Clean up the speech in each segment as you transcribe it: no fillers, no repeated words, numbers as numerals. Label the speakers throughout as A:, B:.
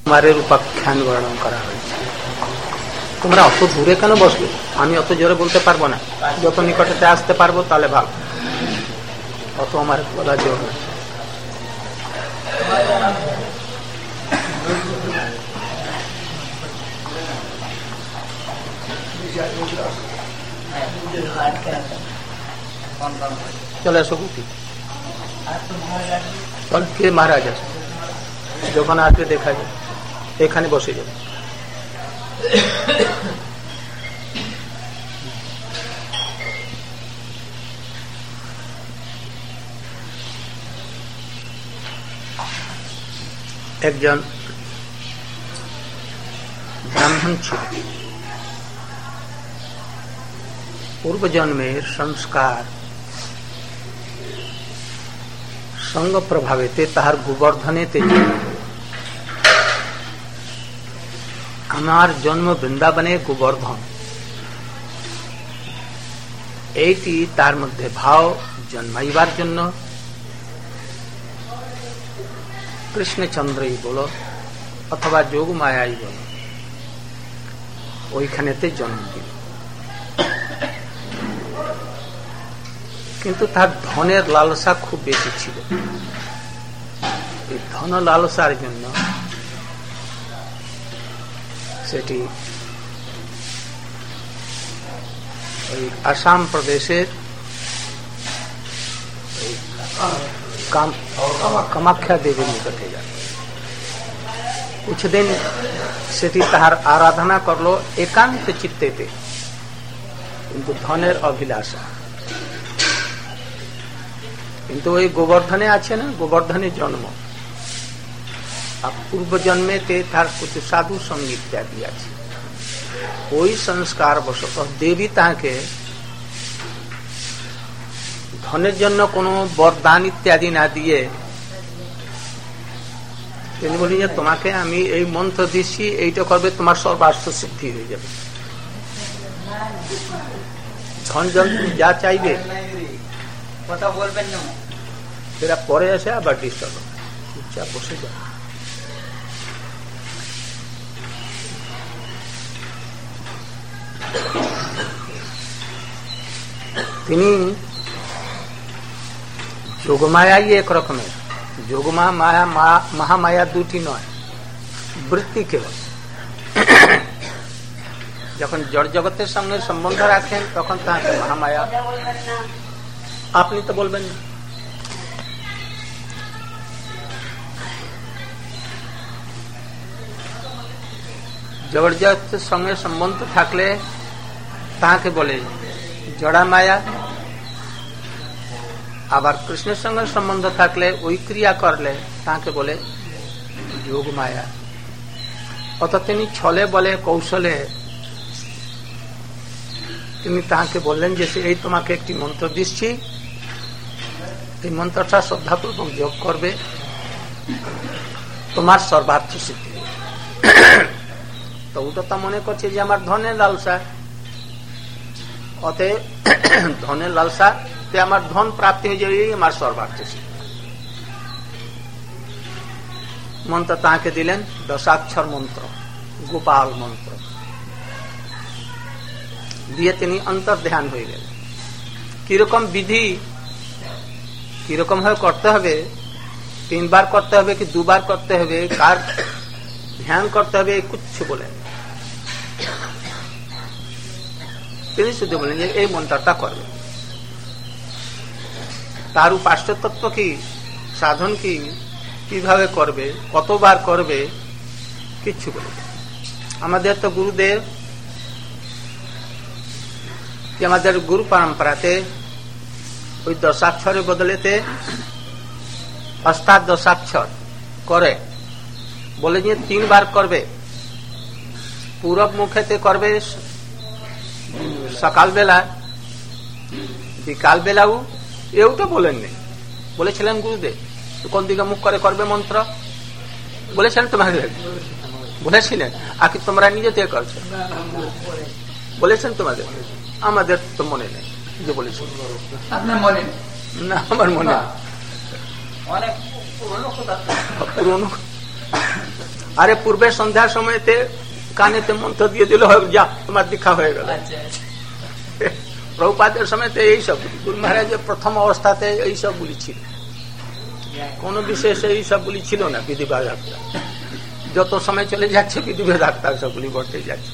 A: তোমারের উপাখ্যান বর্ণন করা হয়েছে। তোমরা অত দূরে কেন বসবে? আমি অত জোরে বলতে পারবো না, যত নিকটে আসতে পারবো তাহলে ভালো। অত আমার বলা জোর না। চলে আসো গুটি, চল কে মহারাজ আসে, যখন আসবে দেখা যাবে, এখানে বসে যাবে। একজন ব্রাহ্মণ ছিল, পূর্বজন্মের সংস্কার সঙ্গ প্রভাবেতে তাহার গোবর্ধনেতে আমার জন্ম বৃন্দাবনে গোবর্ধন, এইটি তার মধ্যে ভাব জন্মাইবার জন্য কৃষ্ণচন্দ্রই বলো অথবা যোগমায়াই বলো, ওইখানেতে জন্ম দিল। কিন্তু তার ধনের লালসা খুব বেশি ছিল। এই ধন লালসার জন্য সেটি ওই আসাম প্রদেশের কামাখ্যা দেবীর নিকটে যায়। কিছুদিন সেটি তাহার আরাধনা করলো একান্ত চিত্তেতে, কিন্তু ধনের অভিলাষা। কিন্তু ওই গোবর্ধনে আছে না, গোবর্ধনের জন্ম, আর পূর্ব জন্মেতে তার কিছু সাধু সঙ্গীত ইত্যাদি আছে। ওই সংস্কার বশত দেবী তাকে ধনের জন্য কোনো বরদান ইত্যাদি না দিয়ে তিনি বলি যে তোমাকে আমি এই মন্ত্র দিচ্ছি, এইটা করবে, তোমার সর্বার্থ সিদ্ধি হয়ে যাবে। ধন জন তুমি যা চাইবে
B: কথা বলবেন না,
A: সেটা পরে এসে আবার ডিস্টার্ব চুপচাপ বসে যাবে। তিনি যোগমায়াই এক রকমের, যোগমা মায়া মহামায়া দুটি নয়, বৃত্তি কেবল। যখন জড় জগতের সঙ্গে সম্বন্ধ রাখেন তখন তাকে মহামায়া। আপনি তো বলবেন না। জড় জগতের সঙ্গে সম্বন্ধ থাকলে তাকে বলে জড়া মায়া, আবার কৃষ্ণের সঙ্গে সম্বন্ধ থাকলে ওই ক্রিয়া করলে তাকে বলে যোগ মায়া। অর্থাৎ তিনি ছলে বলে কৌশলে তিনি তাকে বললেন যে এই তোমাকে একটি মন্ত্র দিচ্ছি, এই মন্ত্রটা শ্রদ্ধাপূর্বক যোগ করবে, তোমার সর্বার্থ সিদ্ধি। তো ওটা তা মনে করছে যে আমার ধনের লালসা, অতএব ধনের লালসা আমার ধন প্রাপ্তি হয়ে যাবে, আমার সর্বার্থ সিদ্ধি। মন্ত্র তাকে দিলেন 10 মন্ত্র, গোপাল মন্ত্র দিয়ে তিনি অন্তর্ধ্যান হয়ে গেলেন। কিরকম বিধি, কিরকম ভাবে করতে হবে, 3 বার করতে হবে কি 2 বার করতে হবে, কার ধ্যান করতে হবে, কিচ্ছু বলেন। তিনি শুধু বলেন যে এই মন্ত্রটা করবে, তার উপাস্য তত্ত্ব কি, সাধন কি, কিভাবে করবে, কতবার করবে, কিচ্ছু বলে। আমাদের তো গুরুদেব, আমাদের গুরু পরম্পরাতে ওই 10 বদলেতে 10 করে বলে যে 3 বার করবে। পূরব মুখেতে করবে সকালবেলা, বিকালবেলাও, এওটা বলেননি। বলেছিলেন গুরুদেব কোন দিকে মুখ করে করবে মন্ত্র, বলেছিলেন তোমাকে, বলেছিলেন। আর কি তোমরা নিজে থেকে করছো, বলেছেন তোমাদের? আমাদের তো মনে নেই যে বলেছেন।
B: আপনার মনে
A: না, আমার মনে
B: অনেক পুরনো কথা,
A: পুরনো। আরে পূর্বে সন্ধ্যার সময়তে কানেতে মন্ত্র দিয়ে দিল, যা তোমার দীক্ষা হয়ে গেল। প্রভুপাদের সময়তে এইসব, গুরু মহারাজের প্রথম অবস্থাতে এইসবগুলি ছিল, কোন বিশেষ এইসবগুলি ছিল না। বিধিবাদ আক্তার যত সময় চলে যাচ্ছে বিধিবাদ আক্তার সবগুলি ঘটতে যাচ্ছে।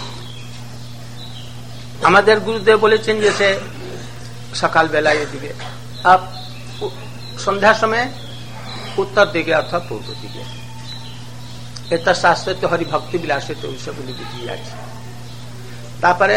A: আমাদের গুরুদেব বলেছেন যে সে সকালবেলায় এদিকে, সন্ধ্যার সময় উত্তর দিকে অথবা পূর্ব দিকে। এটা শাস্ত্রে হরিভক্তি বিলাসে তো ওইসবগুলি বিধি আছে। তারপরে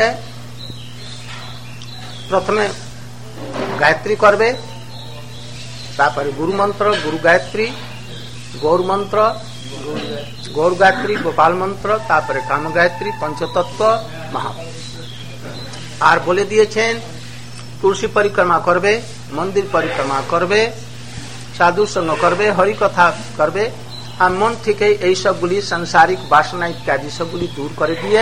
A: প্রথমে গায়ত্রী করবে, তারপরে গুরু মন্ত্র, গুরু গায়ত্রী, গৌর মন্ত্র, গৌর গায়ত্রী, গোপাল মন্ত্র, তারপরে কাম গায়ত্রী, পঞ্চতত্ত্ব, মহা। আর বলে দিয়েছেন তুলসী পরিক্রমা করবে, মন্দির পরিক্রমা করবে, সাধু সঙ্গ করবে, হরি কথা করবে, আর মন থেকে এই সবগুলি সাংসারিক বাসনা ইত্যাদি সবগুলি দূর করে দিয়ে,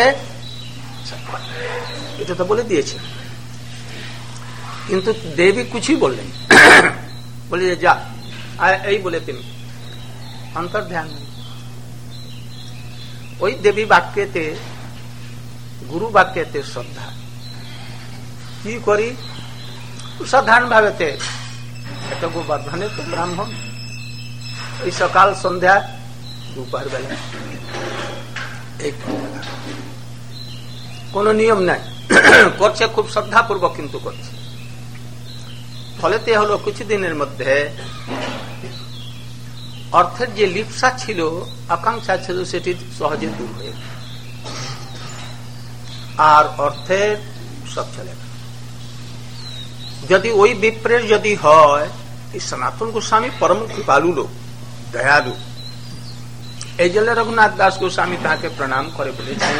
A: এটা তো বলে দিয়েছে। কিন্তু দেবী কিছুই বললেন, বলে যা এই বলে তিনি অন্তর ধ্যান। ওই দেবী বাক্যেতে, গুরু বাক্যেতে শ্রদ্ধা কি করি, সাধারণ ভাবেতে একটা গোবর্ধনের তো ব্রাহ্মণ, এই সকাল সন্ধ্যা দুপুর বেলা কোন নিয়ম নাই, করছে খুব শ্রদ্ধাপূর্বক, কিন্তু করছে। ফলেতে হলো কিছুদিনের মধ্যে অর্থের যে লিপ্সা ছিল, আকাঙ্ক্ষা ছিল, সেটি সহজে দূর হয়ে গেল, আর অর্থের সব চলে গেল। যদি ওই বিপ্রের যদি হয়, এই সনাতন গোস্বামী পরম কৃপালু লোক, দয়ালু, এই জন্য রঘুনাথ দাস গোস্বামী তাকে প্রণাম করে বলেছেন,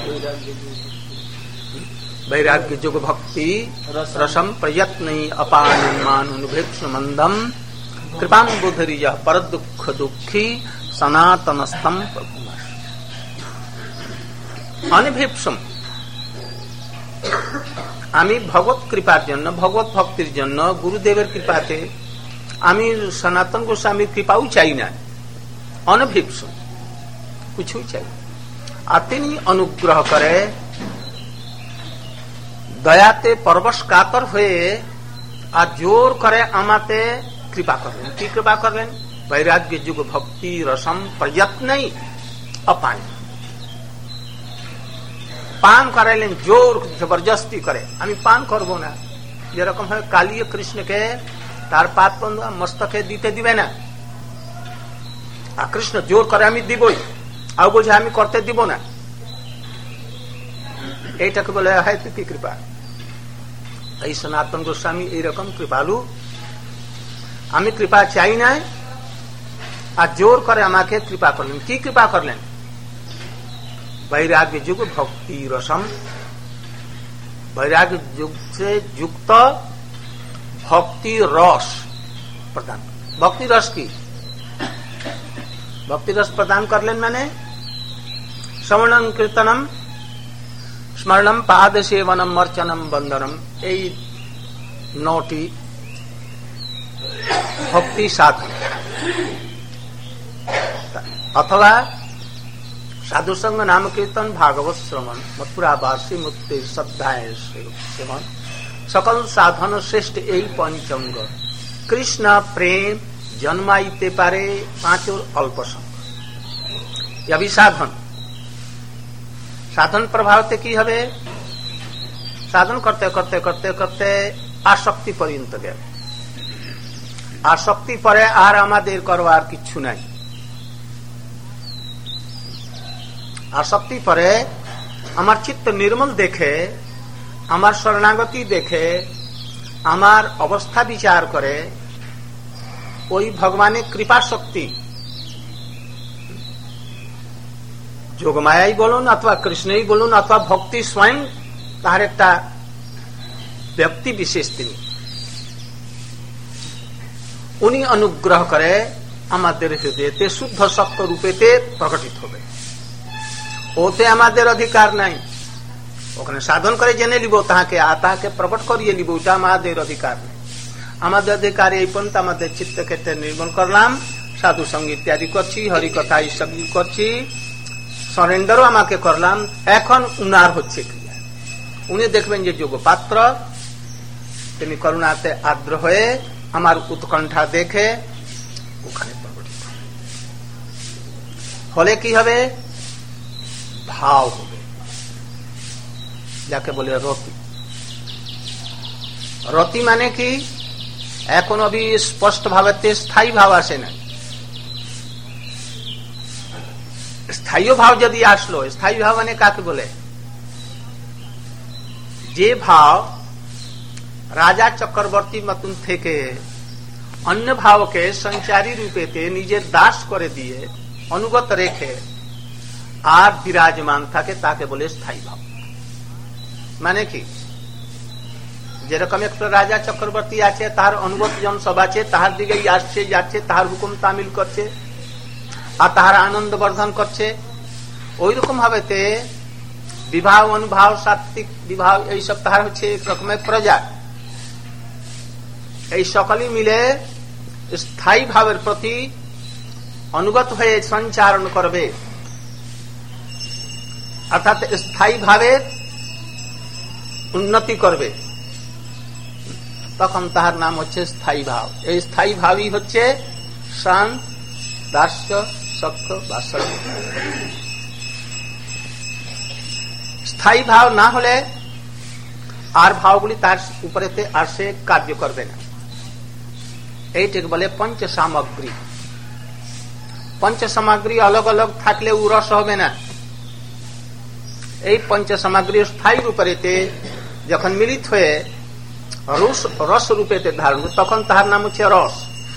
A: वैराग्य जुग भक्ति रसम प्रयत्न अपानुभिक्ष मंदम कृपां बुधरिज पर दुख दुखी सनातनस्तम अनिभिप्सम। আমি ভগবত কৃপার জন্য, ভগবত ভক্তির জন্য, গুরুদেবের কৃপাতে আমি সনাতন গোস্বামীর কৃপাও চাই না, অনভিপ্সম, কিছুই চাই। আর তিনি অনুগ্রহ করে দয়াতে পরবশ কাতর হয়ে আর জোর করে আমাতে কৃপা করলেন। কি কৃপা করলেন? বৈরাগ্য যুগ ভক্তি রসম প্রযত্ন অপান, পান করাইলেন জোর জবরদস্তি করে। আমি পান করব না, যেরকম হয় কালীয় কৃষ্ণকে তার পাত মস্তকে দিতে দিবে না, আর কৃষ্ণ জোর করে আমি দিবই, আর বলছে আমি করতে দিব না। এইটাকে বলে হয় তুই কৃপা। এই সনাতন গোস্বামী এইরকম কৃপালু, আমি কৃপা চাই নাই, আর জোর করে আমাকে কৃপা করলেন। কি কৃপা করলেন? वैराग्य युग भक्ति रसम, वैराग्य युग से युक्त भक्ति रस प्रदान, भक्ति रस की भक्ति रस प्रदान कर लेन। मैंने श्रवणम कीर्तनम स्मरणम पाद सेवनम अर्चनम बंदनम, এই 9টি ভক্তি সাধন, অথবা साधु संग नाम कीर्तन भागवत श्रवण मथुरावासी मुक्ति श्रद्धाएं सेवन सकल साधन श्रेष्ठ এই पंचंग कृष्ण प्रेम जन्माइते पारे पांचों अल्प संग। यही साधन, साधन प्रभावते की हबे, साधन करते करते करते करते आसक्ति पर्यंत गए। आसक्ति परे आर आमादेर करवार किच्छु नाई। आसक्ति परे आमार चित्त निर्मल देखे, आमार शरणागति देखे, आमार अवस्था विचार करे, ওই ভগবানের কৃপা শক্তি যোগমায়াই বলুন অথবা কৃষ্ণই বলুন অথবা ভক্তি স্বয়ং তার একটা ব্যক্তি বিশেষ, তিনি উনি অনুগ্রহ করে আমাদের হৃদয়তে শুদ্ধ সত্য রূপেতে প্রকটিত হবে। ওতে আমাদের অধিকার নাই, ওখানে সাধন করে জেনে নিব, তাহাকে প্রকট করিয়ে নিব, ওটা আমাদের অধিকার নেই। আমাদের অধিকার এই পর্যন্ত আমাদের চিত্তকে নির্মল করলাম, সাধু সঙ্গ ইত্যাদি করছি, হরিকথা এইসব করছি, সরেন্ডারও আমাকে করলাম। এখন উনার হচ্ছে ক্রিয়া। উনি দেখবেন যে যোগ্য পাত্র, তিনি করুণাতে আর্দ্র হয়ে আমার উৎকণ্ঠা দেখে ওখানে প্রকটিত হলে কি হবে? ভাব হবে, যাকে বলে রতি। রতি মানে কি? এখন অবি স্পষ্ট ভাবে স্থায়ী ভাব আসে না। স্থায়ী ভাব যদি আসলো, স্থায়ী ভাব মানে কাকে বলে? যে ভাব রাজা চক্রবর্তী মতন থেকে অন্য ভাবকে সঞ্চারী রূপেতে নিজের দাস করে দিয়ে অনুগত রেখে আর বিরাজমান থাকে, তাকে বলে স্থায়ী ভাব। মানে কি? যেরকম একটা রাজা চক্রবর্তী আছে, তার অনুগত জন সব আছে, তাহার দিকে আসছে যাচ্ছে, তাহার হুকুম তামিল করছে আর তাহার আনন্দ বর্ধন করছে। ওই রকম ভাবেতে বিবাহ, অনুভাব, সাত্বিক বিবাহ এইসব তাহার হচ্ছে এক রকমের প্রজা। এই সকলই মিলে স্থায়ী ভাবের প্রতি অনুগত হয়ে সঞ্চারণ করবে, অর্থাৎ স্থায়ী ভাবের উন্নতি করবে, তখন তাহার নাম হচ্ছে স্থায়ী ভাব। এই স্থায়ী ভাবই হচ্ছে শান্ত, দাস্য, সক্ষ, বাৎসল্য। স্থায়ী ভাব না হলে আর ভাবগুলি তার উপরেতে আসে কার্য করবে না। এইটাকে বলে পঞ্চ সামগ্রী। পঞ্চ সামগ্রী अलग अलग থাকলে ও রস হবে না। এই পঞ্চ সামগ্রী স্থায়ী রূপেতে যখন মিলিত হয়ে রস রূপেতে ধারণ, তখন তাহার নাম হচ্ছে রস।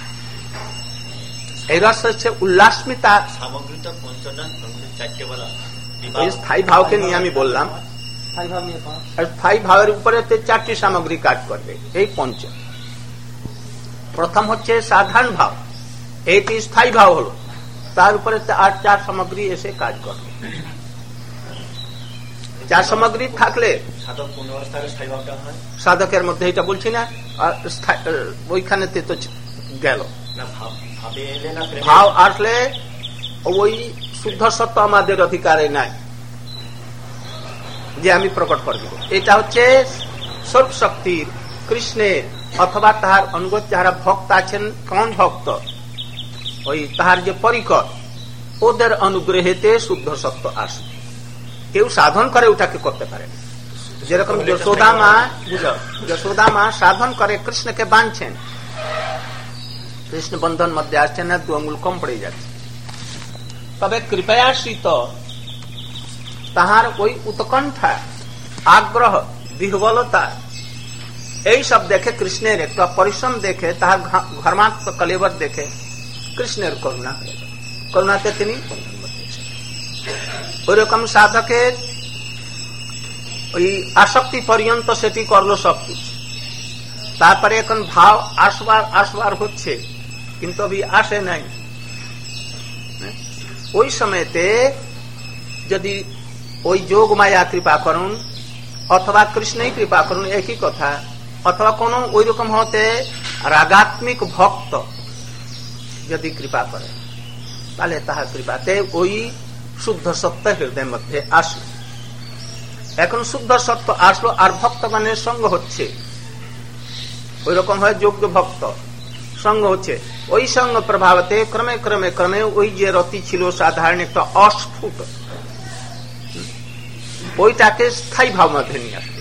A: এই রস হচ্ছে উল্লাসমিতা।
C: সামগ্রীটা পঞ্চনা, চারটে বলা।
A: এই স্থায়ী ভাবকে নিয়ে আমি বললাম, স্থায়ী ভাবের উপরে চারটি সামগ্রী কাজ করবে। এই পঞ্চ। প্রথম হচ্ছে সাধারণ ভাব, এইটি স্থায়ী ভাব হলো, তার উপরে আর চার সামগ্রী এসে কাজ করবে। চার সামগ্রী থাকলে
C: সাধক কোন অবস্থায় স্থায়ী ভাবটা হয়?
A: সাধকের মধ্যে এটা বলছি না, ওইখানে তো গেল
C: না। ভাবে এলে না,
A: ভাব আসলে ওই শুদ্ধ সত্য আমাদের অধিকারে নাই যে আমি প্রকট করব। এটা হচ্ছে স্বরূপ শক্তির, কৃষ্ণের অথবা তাহার অনুগত যারা ভক্ত আছেন, কোন ভক্ত, ওই তাহার যে পরিকর, ওদের অনুগ্রহেতে শুদ্ধ সত্য আসবে। কেউ সাধন করে ওটাকে করতে পারে। যেরকম যশোদা মা সাধন করে কৃষ্ণকে বাঁধছেন, কৃষ্ণ বন্ধন মধ্যে আসছেন না, 2 আঙ্গুল কম পড়ে যাচ্ছে। তবে কৃপয়াশ্রিত তাহার ওই উৎকণ্ঠা, আগ্রহ, বিহ্বলতা এই সব দেখে, কৃষ্ণের একটা পরিশ্রম দেখে, তাহার ধর্মাত্ম কলেবর দেখে কৃষ্ণের করুণাতে তিনি বন্ধন মধ্যে এসেছেন। ওই রকম সাধকের ওই আসক্তি পর্যন্ত সেটি করলো সবকিছু। তারপরে এখন ভাব আসবার হচ্ছে, কিন্তু আসে নাই। ওই সময়তে যদি ওই যোগ মায়া কৃপা করুন অথবা কৃষ্ণই কৃপা করুন, একই কথা, অথবা কোন ওই রকম হতে রাগাত্মিক ভক্ত যদি কৃপা করে, তাহলে তাহার কৃপাতে ওই শুদ্ধ সত্য হৃদয়ের মধ্যে আসলো। এখন শুদ্ধ সত্য আসলো আর ভক্তগণের সঙ্গ হচ্ছে, ওই রকম হয় যোগ্য ভক্ত সঙ্গ হচ্ছে। ওই সঙ্গ প্রভাবতে ক্রমে ক্রমে ক্রমে ওই যে রতি ছিল সাধারণ একটা অস্ফুট, ওইটাকে স্থায়ী ভাব মধ্যে নিয়ে আসবে।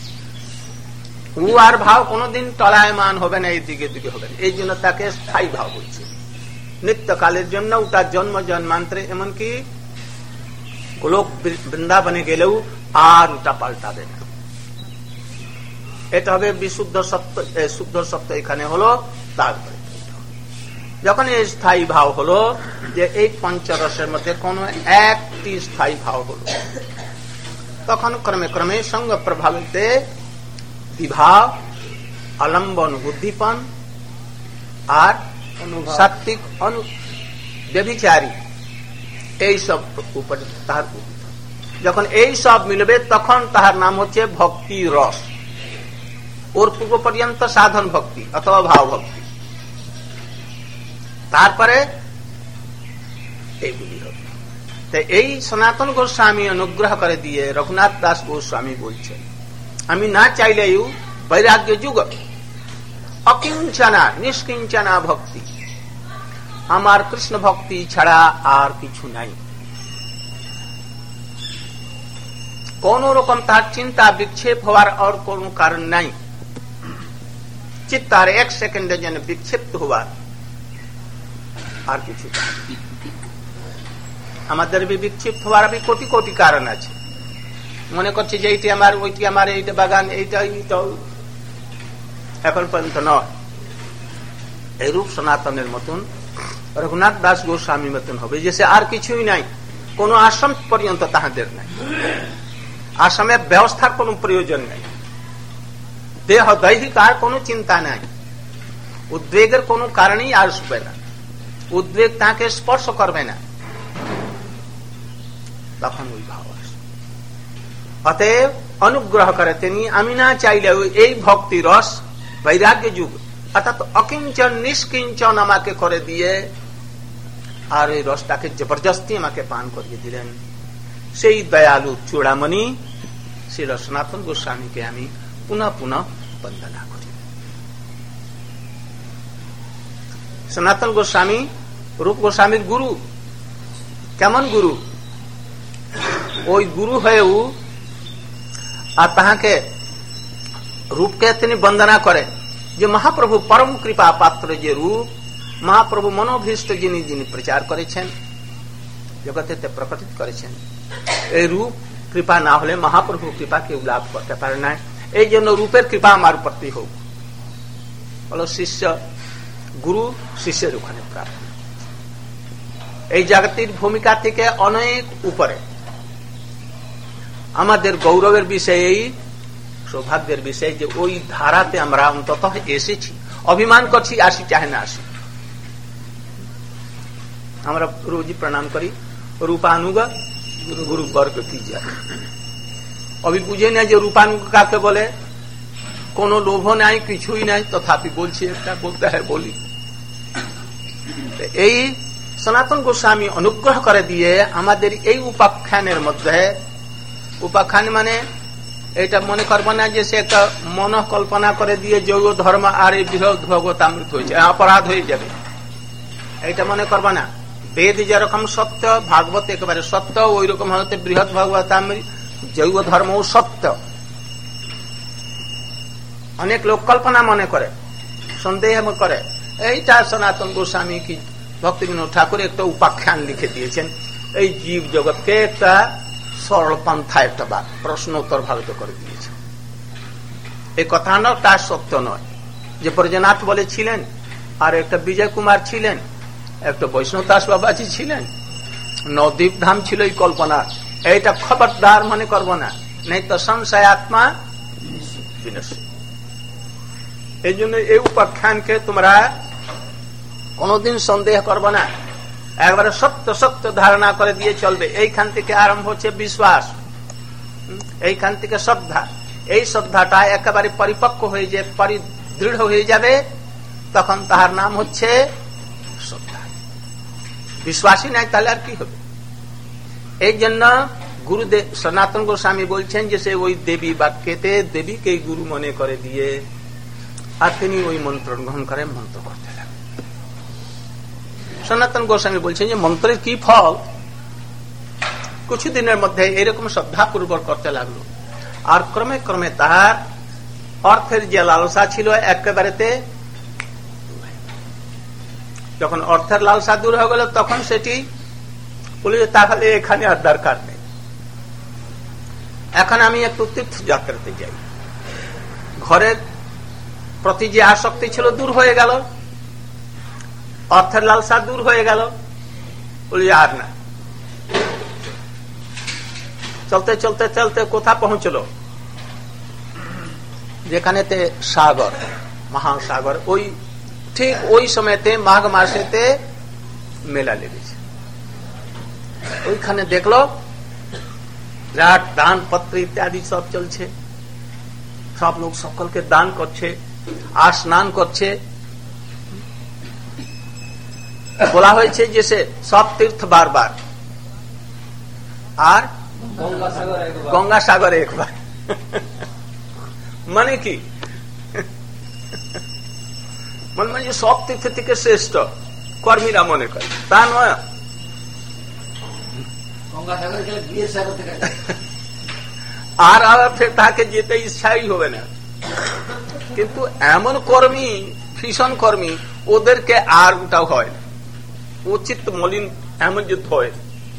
A: ও আর ভাব কোনদিন টলায়মান হবে না, এই দিকে দিকে হবে না। এই জন্য তাকে স্থায়ী ভাব বলছে। নিত্যকালের জন্য ওটা জন্ম জন্মান্তরে, এমনকি গোলক বৃন্দাবনে গেলেও আর ওটা পাল্টাবে না। এটা হবে বিশুদ্ধ সত্য। শুদ্ধ সত্য এখানে হলো। তারপরে যখন এই স্থায়ী ভাব হলো, যে এই পঞ্চরসের মধ্যে কোন একটি স্থায়ী ভাব হলো, তখন ক্রমে ক্রমে সঙ্গ প্রভাবিতে বিভাব, আলম্বন, বুদ্ধিপন আর সাত্বিক ব্যভিচারী এই সব উপরে তাহার, যখন এই সব মিলবে তখন তাহার নাম হচ্ছে ভক্তি রস। ওর পূর্ব পর্যন্ত সাধন ভক্তি অথবা ভাব ভক্তি, তারপরে এইগুলি হবে। তাই এই সনাতন গোস্বামী অনুগ্রহ করে দিয়ে রঘুনাথ দাস গোস্বামী বলছেন, আমি না চাইলেও বৈরাগ্য যুগ অকিঞ্চনা নিষ্কিঞ্চনা ভক্তি, আমার কৃষ্ণ ভক্তি ছাড়া আর কিছু নাই। কোন রকম তার চিন্তা বিক্ষেপ হওয়ার আর কোন কারণ নাই। চিত্তার এক সেকেন্ডের জন্য বিক্ষিপ্ত হওয়ার আর কিছু আমাদের বিক্ষিপ্ত হওয়ার কোটি কোটি কারণ আছে। মনে করছে যে এইটি আমার, ওইটি আমার, এইটা বাগান, এইটাই তো এখন পর্যন্ত নয়। এই রূপ সনাতনের মতন রঘুনাথ দাস গোস্বামী মতন হবে যে সে আর কিছুই নাই, কোন আশ্রম পর্যন্ত তাহাদের নাই, আশ্রমে ব্যবস্থার কোন প্রয়োজন নাই, দেহ দৈহিক আর কোন চিন্তা নাই, উদ্বেগের কোন কারণই আসবে না, উদ্বেগ তাকে স্পর্শ করবে না, তখন ওই ভাব আসবে। অতএব অনুগ্রহ করে তিনি, আমি না চাইলেও এই ভক্তি রস বৈরাগ্য যুগ অর্থাৎ অকিঞ্চন নিষ্কিঞ্চন আমাকে করে দিয়ে আর এই রসটাকে জবরদস্তি আমাকে পান করিয়ে দিলেন। সেই দয়ালু চূড়ামণি শ্রী সনাতন গোস্বামীকে আমি পুনঃ পুনঃ বন্দনা করি। সনাতন গোস্বামী রূপ গোস্বামীর গুরু। কেমন গুরু? ওই গুরু হয়েও আর তাহাকে রূপকে তিনি বন্দনা করেন যে মহাপ্রভু পরম কৃপা পাত্র যে রূপ, মহাপ্রভু মনোভীষ্ট যিনি যিনি প্রচার করেছেন, জগতে প্রকটিত করেছেন, এই রূপ কৃপা না হলে মহাপ্রভু কৃপা কেউ লাভ করতে পারে না। এই জন্য রূপের কৃপা আমার প্রতি হোক। বলো শিষ্য গুরু শিষ্যের ওখানে প্রাপ্ত। এই জাগতিক ভূমিকা থেকে অনেক উপরে আমাদের গৌরবের বিষয়, এই সৌভাগ্যের বিষয় যে ওই ধারাতে আমরা অন্তত এসেছি। অভিমান করছি আসি চাহে না আসি, আমরা রোজই প্রণাম করি রূপানুগ গুরু বর্গ কি যায়। অভি বুঝে না যে রূপানুগ কাকে বলে, কোন লোভ নাই, কিছুই নাই, তথাপি বলছি একটা, বলতে হয় বলি। এই সনাতন গোস্বামী অনুগ্রহ করে দিয়ে আমাদের এই উপাখ্যানের মধ্যে, উপাখ্যান মানে এটা মনে করবো না যে সে একটা মনকল্পনা করে দিয়ে যৌগ ধর্ম আর এই বৃহৎ ভগবতামৃত হয়েছে, অপরাধ হয়ে যাবে, এটা মনে করবো না। বেদ যেরকম সত্য, ভাগবত একেবারে সত্য, ওই রকম হতে বৃহৎ ভগবতামৃত যৌগ ধর্ম সত্য। অনেক লোক কল্পনা মনে করে, সন্দেহ করে। এইটা সনাতন গোস্বামী কি ভক্তিবিনোদ ঠাকুর একটা উপাখ্যান লিখে দিয়েছেন, এই জীব জগৎকে একটা সরল পন্থা, একটা প্রশ্নোত্তর ভারত করে দিয়েছে। এই কথাটা তার সত্য নয়। যে ব্রজনাথ বলেছিলেন, আর একটা বিজয় কুমার ছিলেন, একটা বৈষ্ণব দাস বাবাজি ছিলেন, নদীপ ধাম ছিল এই কল্পনা। এইটা খবরদার মনে করবো না, নেই তো সংশয় আত্মা বিনষ্ট। এই জন্য এই উপাখ্যানকে তোমরা কোনদিন সন্দেহ করবে না, একবারে সত্য সত্য ধারণা করে দিয়ে চলবে। এইখান থেকে আরম্ভ হচ্ছে বিশ্বাস, এইখান থেকে শ্রদ্ধা। এই শ্রদ্ধাটা একেবারে পরিপক্ক হয়ে যে পরিদৃঢ় হয়ে যাবে, তখন তাহার নাম হচ্ছে শ্রদ্ধা। বিশ্বাসী নাই তাহলে আর কি হবে? এই জন্য গুরুদেব সনাতন গোস্বামী বলছেন যে সে ওই দেবী বাক্যেতে দেবীকে গুরু মনে করে দিয়ে আর তিনি ওই মন্ত্র গ্রহণ করে মন্ত্র করতে লাগেন। সনাতন গোস্বামী বলছেন যে মন্ত্রের কি ফল? কিছুদিনের মধ্যে এরকম শ্রদ্ধাপূর্বক করতে লাগলো, আর ক্রমে ক্রমে তাহার অর্থের যে লালসা ছিল একেবারেতে, যখন অর্থের লালসা দূর হয়ে গেল তখন সেটি বলে তাহলে এখানে আর দরকার নেই, এখন আমি একটু তীর্থযাত্রাতে যাই। ঘরের প্রতি যে আসক্তি ছিল দূর হয়ে গেল, অর্থের লালসা দূর হয়ে গেল, বলি আর না। চলতে চলতে চলতে কোথা পৌঁছলো? যেখানেতে সাগর, মহাসাগর, ওই ঠিক ওই সময়তে মাঘ মাসেতে মেলা লেগেছে। ওইখানে দেখলো বিরাট দান পত্র ইত্যাদি সব চলছে, সব লোক সকলকে দান করছে আর স্নান করছে। বলা হয়েছে যে সে সব তীর্থ বারবার আর গঙ্গাসাগরে একবার। মানে কি? মানে যে সব তীর্থ থেকে শ্রেষ্ঠ কর্মীরা মনে করে, তা নয়। আর ফের তাকে যেতে ইচ্ছাই হবে না। কিন্তু এমন কর্মী, ভীষণ কর্মী, ওদেরকে আর ওটাও হয় না, ও চিত্ত মলিন এমন যুদ্ধ হয়।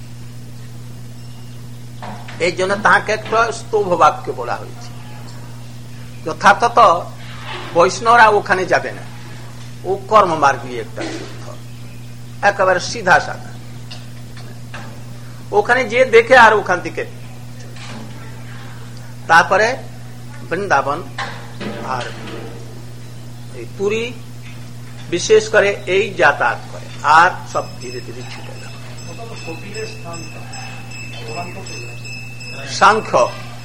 A: এই জন্য তাকে একটা স্তোভ বাক্য বলা হয়েছে। যথার্থত বৈষ্ণবরা ওখানে যাবে না, ও কর্মমার্গী একটা যুদ্ধ, একেবারে সিধা সাধা। ওখানে যে দেখে আর ওখান থেকে তারপরে বৃন্দাবন আর এই পুরী বিশেষ করে এই যাতায়াত করে, আর সব ধীরে ধীরে ছুটে যাবে। সাংখ্য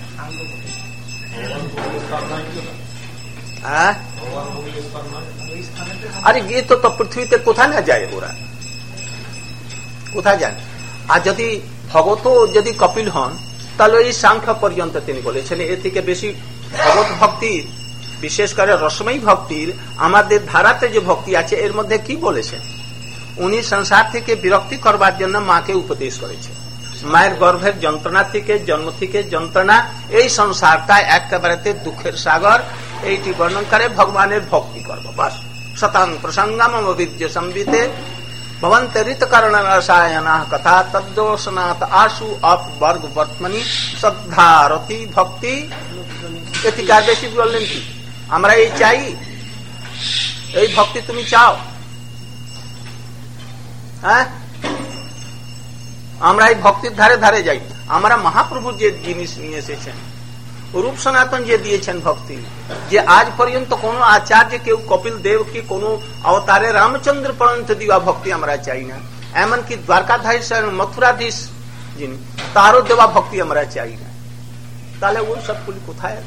A: আরে গিয়ে তো পৃথিবীতে কোথায় না যায়, ওরা কোথায় যান? আর যদি ভগত যদি কপিল হন, তাহলে এই সাংখ্য পর্যন্ত তিনি বলেছেন। এর থেকে বেশি ভগবত ভক্তির, বিশেষ করে রসময়ী ভক্তির, আমাদের ধারাতে যে ভক্তি আছে এর মধ্যে কি বলেছেন? উনি সংসার থেকে বিরক্তি করবার জন্য মাকে উপদেশ করেছেন। মায়ের গর্ভের যন্ত্রণা থেকে, জন্ম থেকে যন্ত্রণা, এই সংসারটা একেবারে দুঃখের সাগর, এইটি বর্ণন করে ভগবানের ভক্তি করবো বাস। শতাং প্রসঙ্গম বিদ্য সম্বিতে ভবন্ত ঋত কারণ রসায়না কথা তদ্দোষনাথ আশু অপ বর্গ বর্তমানি শ্রদ্ধারতি ভক্তি। এটিকার বেশি বললেন কি? আমরা এই চাই, এই ভক্তি তুমি চাও? হ্যাঁ, আমরা এই ভক্তির ধারে ধারে যাই। আমরা মহাপ্রভু যে জিনিস নিয়ে এসেছেন, রূপ সনাতন যে দিয়েছেন ভক্তি, যে আজ পর্যন্ত কোন আচার্য কেউ কপিল দেব কি কোন অবতারে রামচন্দ্র পর্যন্ত দেওয়া ভক্তি আমরা চাই না। এমনকি দ্বারকাধীশ মথুরাধীশ যিনি, তারও দেওয়া ভক্তি আমরা চাই না। তাহলে ওই সবগুলি কোথায়?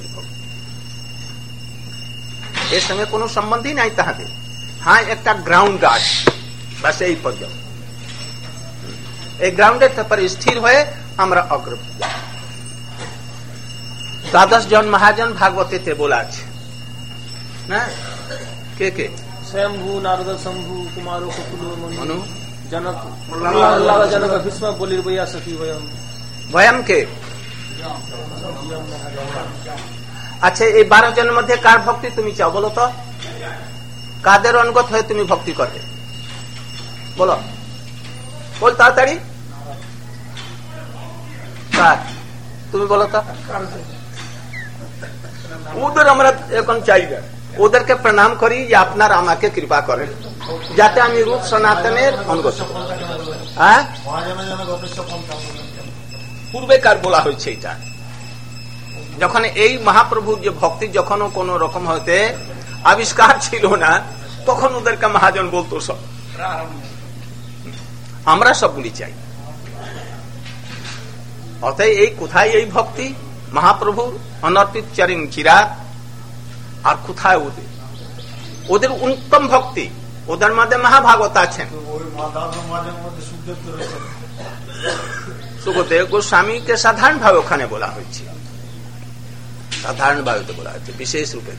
A: এর সঙ্গে কোনো সম্বন্ধই নাই তাহাদের। হ্যাঁ, একটা গ্রাউন্ড গাছ, বাস এই পর্যন্ত। এই গ্রাউন্ডের তারপরে স্থির হয়ে আমরা অগ্রগতি। 12 জন মহাজন ভাগবতীতে বলা আছে না? কে কে?
D: স্বয়ম্ভু, নারদ, শম্ভু, কুমার, কপিল, মনু, জনক, জনক, ভীষ্ম, বলির, বৈয়া, সখী, বয়ম।
A: বয়ম কে? আচ্ছা, এই 12 জনের মধ্যে কার ভক্তি তুমি চাও বলো তো? কাদের অনুগত হয়ে তুমি ভক্তি করবে বলো? বল তাড়াতাড়ি, কার? তুমি বলো তো। ওদের আমরা এখন চাই না, ওদেরকে প্রণাম করি যে আপনার আমাকে কৃপা করেন যাতে আমি রূপ সনাতনের অনুগত। হ্যাঁ, পূর্বেকার বলা হয়েছে এটা। যখন এই মহাপ্রভুর যে ভক্তি যখন কোন রকম হতে আবিষ্কার ছিল না, তখন ওদেরকে মহাজন বলতো সব। আমরা সবগুলি চাই। অতএব এই কোথায় এই ভক্তি? মহাপ্রভুর অনর্পিত চরণ চিরাগ। আর কোথায় ওদের? ওদের উত্তম ভক্তি, ওদের মধ্যে মহাভাগবত আছেন। সুখদেব গোস্বামীকে সাধারণ ভাবে ওখানে বলা হয়েছে, সাধারণ ভাবে বলা হয়েছে, বিশেষ রূপে।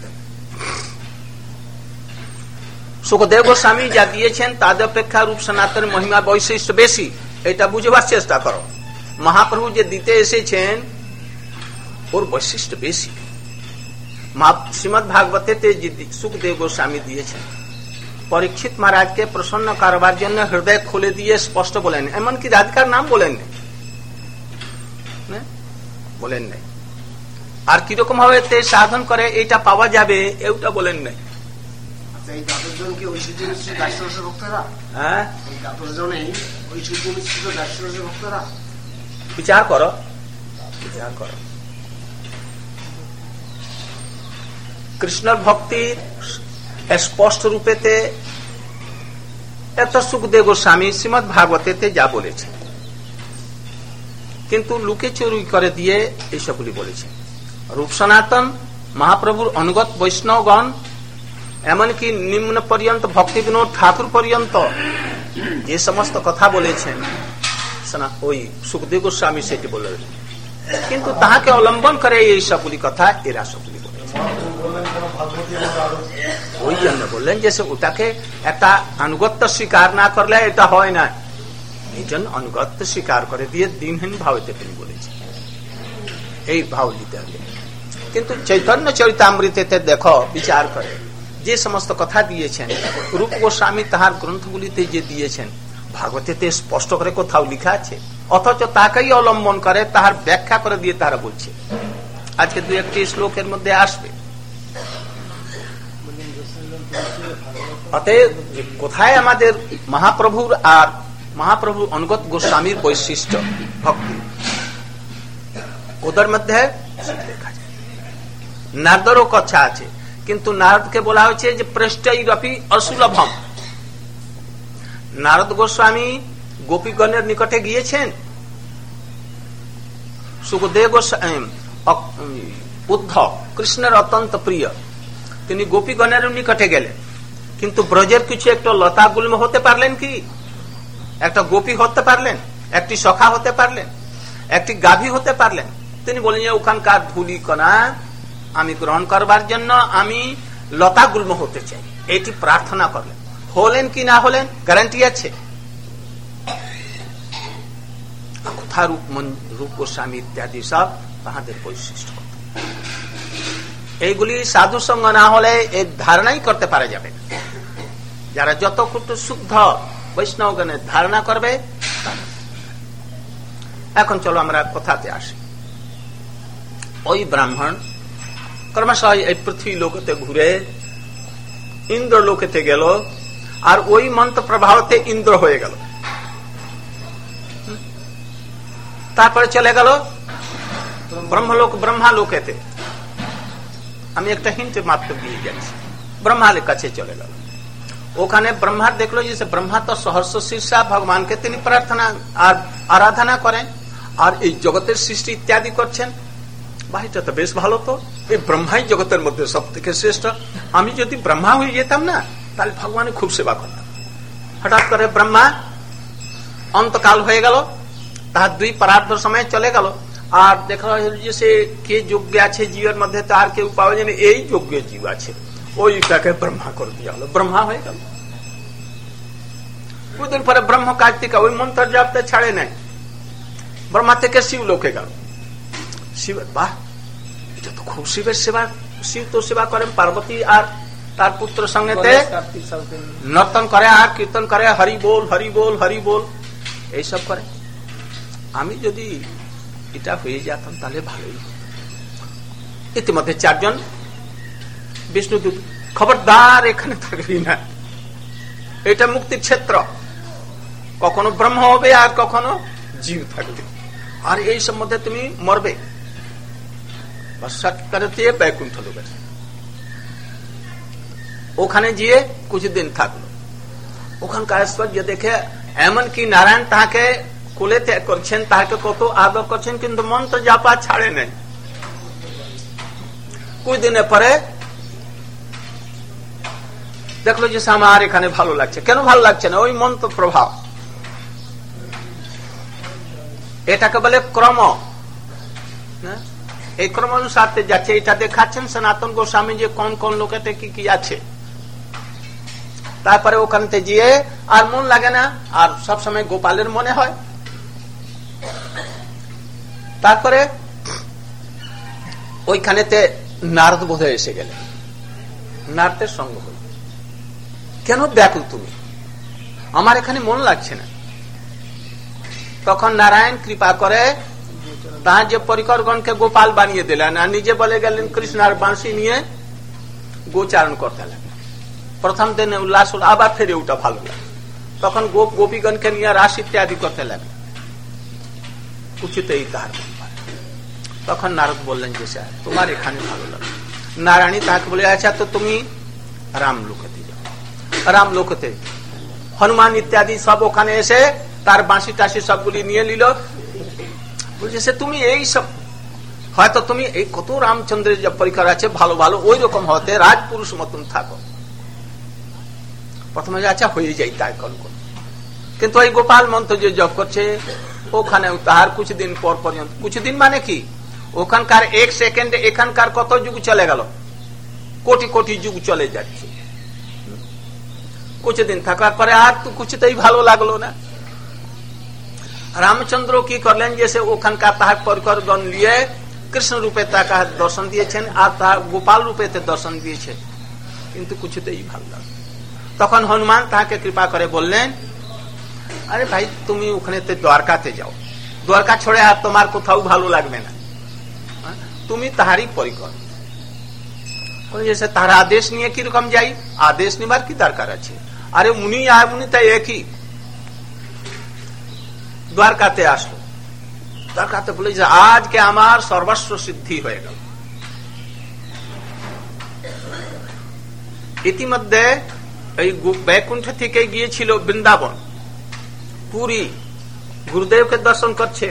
A: সুখদেব গোস্বামী যা দিয়েছেন তাদের অপেক্ষা রূপ সনাতনের মহিমা বৈশিষ্ট্য বেশি, এটা বুঝবার চেষ্টা করো। মহাপ্রভু যে দিতে এসেছেন ওর বৈশিষ্ট্য বেশি। শ্রীমদ ভাগবতে সুখদেব গোস্বামী দিয়েছেন, পরীক্ষিত মহারাজকে প্রসন্ন করবার জন্য হৃদয় খুলে দিয়ে স্পষ্ট বলেন, এমনকি রাধিকার নাম বলেন নাই, বলেন নাই। আর কিরকম ভাবে সাধন করে এটা পাওয়া যাবে এটা বলেন নাই। বিচার করো, বিচার করো। কৃষ্ণর ভক্তির স্পষ্ট রূপেতে এত সুখদেব গোস্বামী শ্রীমদ ভাগবতেতে যা বলেছে, কিন্তু লুকে চুরি করে দিয়ে এইসবগুলি বলেছে। রূপ সনাতন মহাপ্রভুর অনুগত বৈষ্ণবগণ, এমনকি নিম্ন পর্যন্ত ভক্তি বিনোদ ঠাকুর পর্যন্ত যে সমস্ত কথা বলেছেন ওই সুখদেব গোস্বামী সেটি বললেন, কিন্তু তাহাকে অবলম্বন করে এই সবগুলি কথা এরা সবগুলি বলেছেন। ওই জন্য বললেন যে ওটাকে একটা আনুগত্য স্বীকার না করলে এটা হয় না, এই জন্য অনুগত্য স্বীকার করে দিয়ে দিনহীন ভাবেতে তিনি বলেছেন, এই ভাব দিতে হবে। কিন্তু চৈতন্য চরিতামৃতেতে দেখো, বিচার করে যে সমস্ত কথা দিয়েছেন রূপ গোস্বামী তাহার গ্রন্থগুলিতে যে দিয়েছেন, ভাগবতেতে স্পষ্ট করে কোথাও লিখা আছে, অথচ তাকেই অবলম্বন করে তাহার ব্যাখ্যা করে দিয়ে তারা বলছে। আজকে দু একটি শ্লোকের মধ্যে আসবে। অতএব কোথায় আমাদের মহাপ্রভুর আর মহাপ্রভু অনুগত গোস্বামীর বৈশিষ্ট্য ভক্তি, ওদের মধ্যে দেখা যায়। নারদেরও কথা আছে, কিন্তু নারদকে বলা হয়েছে যে পৃষ্ঠৈরপি অসুলভম। নারদ গোস্বামী গোপীগণের নিকটে গিয়েছেন, সুখদেব গোস্বামী উদ্ধব কৃষ্ণের অত্যন্ত প্রিয়, তিনি গোপীগণের নিকটে গেলেন, কিন্তু ব্রজের কিছু একটা লতা গুল্ম হতে পারলেন কি? একটা গোপী হতে পারলেন, একটি সখা হতে পারলেন, একটি গাভী হতে পারলেন? তিনি বলেন ওখানকার ধুলি কণা আমি গ্রহণ করবার জন্য আমি লতা গুল্ম হতে চাই, এটি প্রার্থনা করলেন। হলেন কি না হলেন গ্যারান্টি আছে? কথা রূপ গোস্বামী ইত্যাদি সব তাহাদের বৈশিষ্ট্য। এইগুলি সাধু সঙ্গ না হলে এই ধারণাই করতে পারা যাবে না। যারা যত ক্ষুদ্র শুদ্ধ বৈষ্ণবগণের ধারণা করবে। এখন চলো আমরা কথাতে আসি। ওই ব্রাহ্মণ ক্রমশঃ এই পৃথিবী লোকেতে ঘুরে ইন্দ্র লোকেতে গেল, আর ওই মন্ত্র প্রভাবতে ইন্দ্র হয়ে গেল। তারপরে চলে গেল ব্রহ্মলোক, ব্রহ্মা লোকেতে। আমি একটা হিন্ট মাত্র দিয়ে যাচ্ছি। ব্রহ্মার কাছে চলে গেল, ওখানে ব্রহ্মার দেখলো যে ব্রহ্মা তো সহস্র শীর্ষা ভগবানকে তিনি প্রার্থনা আর আরাধনা করেন, আর এই জগতের সৃষ্টি ইত্যাদি করছেন। ভাইটা তো বেশ ভালো, তো এই ব্রহ্মাই জগতের মধ্যে সব থেকে শ্রেষ্ঠ। আমি যদি ব্রহ্মা হয়ে যেতাম না, তাহলে ভগবানের খুব সেবা করতাম। হঠাৎ করে ব্রহ্মা অন্তকাল হয়ে গেল, তার দুই পরার্ধ সময় চলে গেল, আর দেখা যে সে কে যোগ্য আছে জীবের মধ্যে, তার কেউ পাওয়া যায় না, এই যোগ্য জীব আছে, ওইটাকে ব্রহ্মা করে দেওয়া হলো, ব্রহ্মা হয়ে গেল। দুদিন পরে ব্রহ্ম কার্তিকা ওই মন্ত্র জপতে ছাড়ে নাই, ব্রহ্মা থেকে শিব লোকে গেল। শিবের বাহ, এটা তো খুব শিবের সেবা। শিব তো সেবা করেন পার্বতী আর তার পুত্র সঙ্গে নর্তন করে আর কীর্তন করে, হরি বল হরি বল হরি বল এইসব করে। আমি যদি এটা হয়ে যেতাম তাহলে ভালোই। ইতিমধ্যে চারজন বিষ্ণুদূত, খবরদার এখানে থাকবি না, এটা মুক্তির ক্ষেত্র, কখনো ব্রহ্ম হবে আর কখনো জীব থাকবে, আর এই সম্বন্ধে তুমি মরবে। বৈকুণ্ঠ লোকে ওখানে গিয়ে কিছুদিন থাকলো। ওখানকার ঐশ্বর্য দেখে এমনকি নারায়ণ তাকে কোলে ত্যাগ করছেন, তাকে কত আদর করছেন, কিন্তু মন্ত্র জাপা ছাড়ে নেই। কিছুদিনের পরে দেখলো যে আমার এখানে ভালো লাগছে। কেন ভালো লাগছে না? ওই মন্ত্র প্রভাব। এটাকে বলে ক্রম। এই ক্রম অনুসারে যাচ্ছে। এটা দেখাচ্ছেন সনাতন গোস্বামী যে কোন কোন লোকেতে কি কি আছে। তারপরে ওখানে গিয়ে আর মন লাগে না, আর সবসময় গোপালের মনে হয়। তারপরে ওইখানেতে নারদ বোধহয় এসে গেলেন, নারদের সঙ্গ হল। কেন ব্যাকুল তুমি? আমার এখানে মন লাগছে না। তখন নারায়ণ কৃপা করে তার যে পরিকরগণকে গোপাল বানিয়ে দিলেন, আর নিজে বলে গেলেন কৃষ্ণ আর বাঁশি নিয়ে গোচারণ করতে লাগলেন। প্রথম দিন উল্লাস হল, আবার ফেরে ওটা ভালো লাগে। তখন গোপীগণকে নিয়ে রাস ইত্যাদি করতে লাগলেন। উচিতই তাহার মন পারে। তখন নারদ বললেন যে স্যার তোমার এখানে ভালো লাগে। নারায়ণী তাকে বলে, আচ্ছা তো তুমি রাম লোকেতে যাও। রাম লোকেতে হনুমান ইত্যাদি সব ওখানে এসে তার বাঁশি টাশি সবগুলি নিয়ে নিল। বলছে তুমি এই সব হয়তো তুমি এই কত রামচন্দ্রের যে পরিকর আছে ভালো ভালো, ওই রকম হতে রাজপুরুষ মতন থাকো। প্রথমে আচ্ছা হয়ে যাই তাই কল করো। কিন্তু ওই গোপাল মন্ত্র যে জপ করছে ওখানে তাহার कुछ दिन পর পর্যন্ত, कुछ दिन মানে কি, ওখানকার এক সেকেন্ডে এখানকার কত যুগ চলে গেল, কোটি কোটি যুগ চলে যাচ্ছে। कुछ दिन থাকার পরে আর তো কিছুতেই ভালো লাগলো না। রামচন্দ্র কি করলেন, जैसे ওখানকার তাহার পরিকরগণ নিয়ে কৃষ্ণ রূপে তাকে দর্শন দিয়েছেন আর তাহার গোপাল রূপে দর্শন দিয়েছেন, কিন্তু কিছুতেই ভালো লাগলো। তখন হনুমান তাকে কৃপা করে বললেন, আরে ভাই তুমি ওখানে দ্বারকাতে যাও, দ্বারকা ছোড়ে আর তোমার কোথাও ভালো লাগবে না, তুমি তাহারই পরিকর। তার আদেশ নিয়ে কিরকম যাই, আদেশ নিবার কি দরকার আছে, আরে উনি আর উনি তাই একই। দ্বারকাতে আসলো, দ্বারকাতে বলে যে আজকে আমার সর্বস্ব সিদ্ধি হয়ে গেল। ইতিমধ্যে এই বৈকুণ্ঠ থেকে গিয়েছিল বৃন্দাবন, পুরী, গুরুদেবকে দর্শন করছে।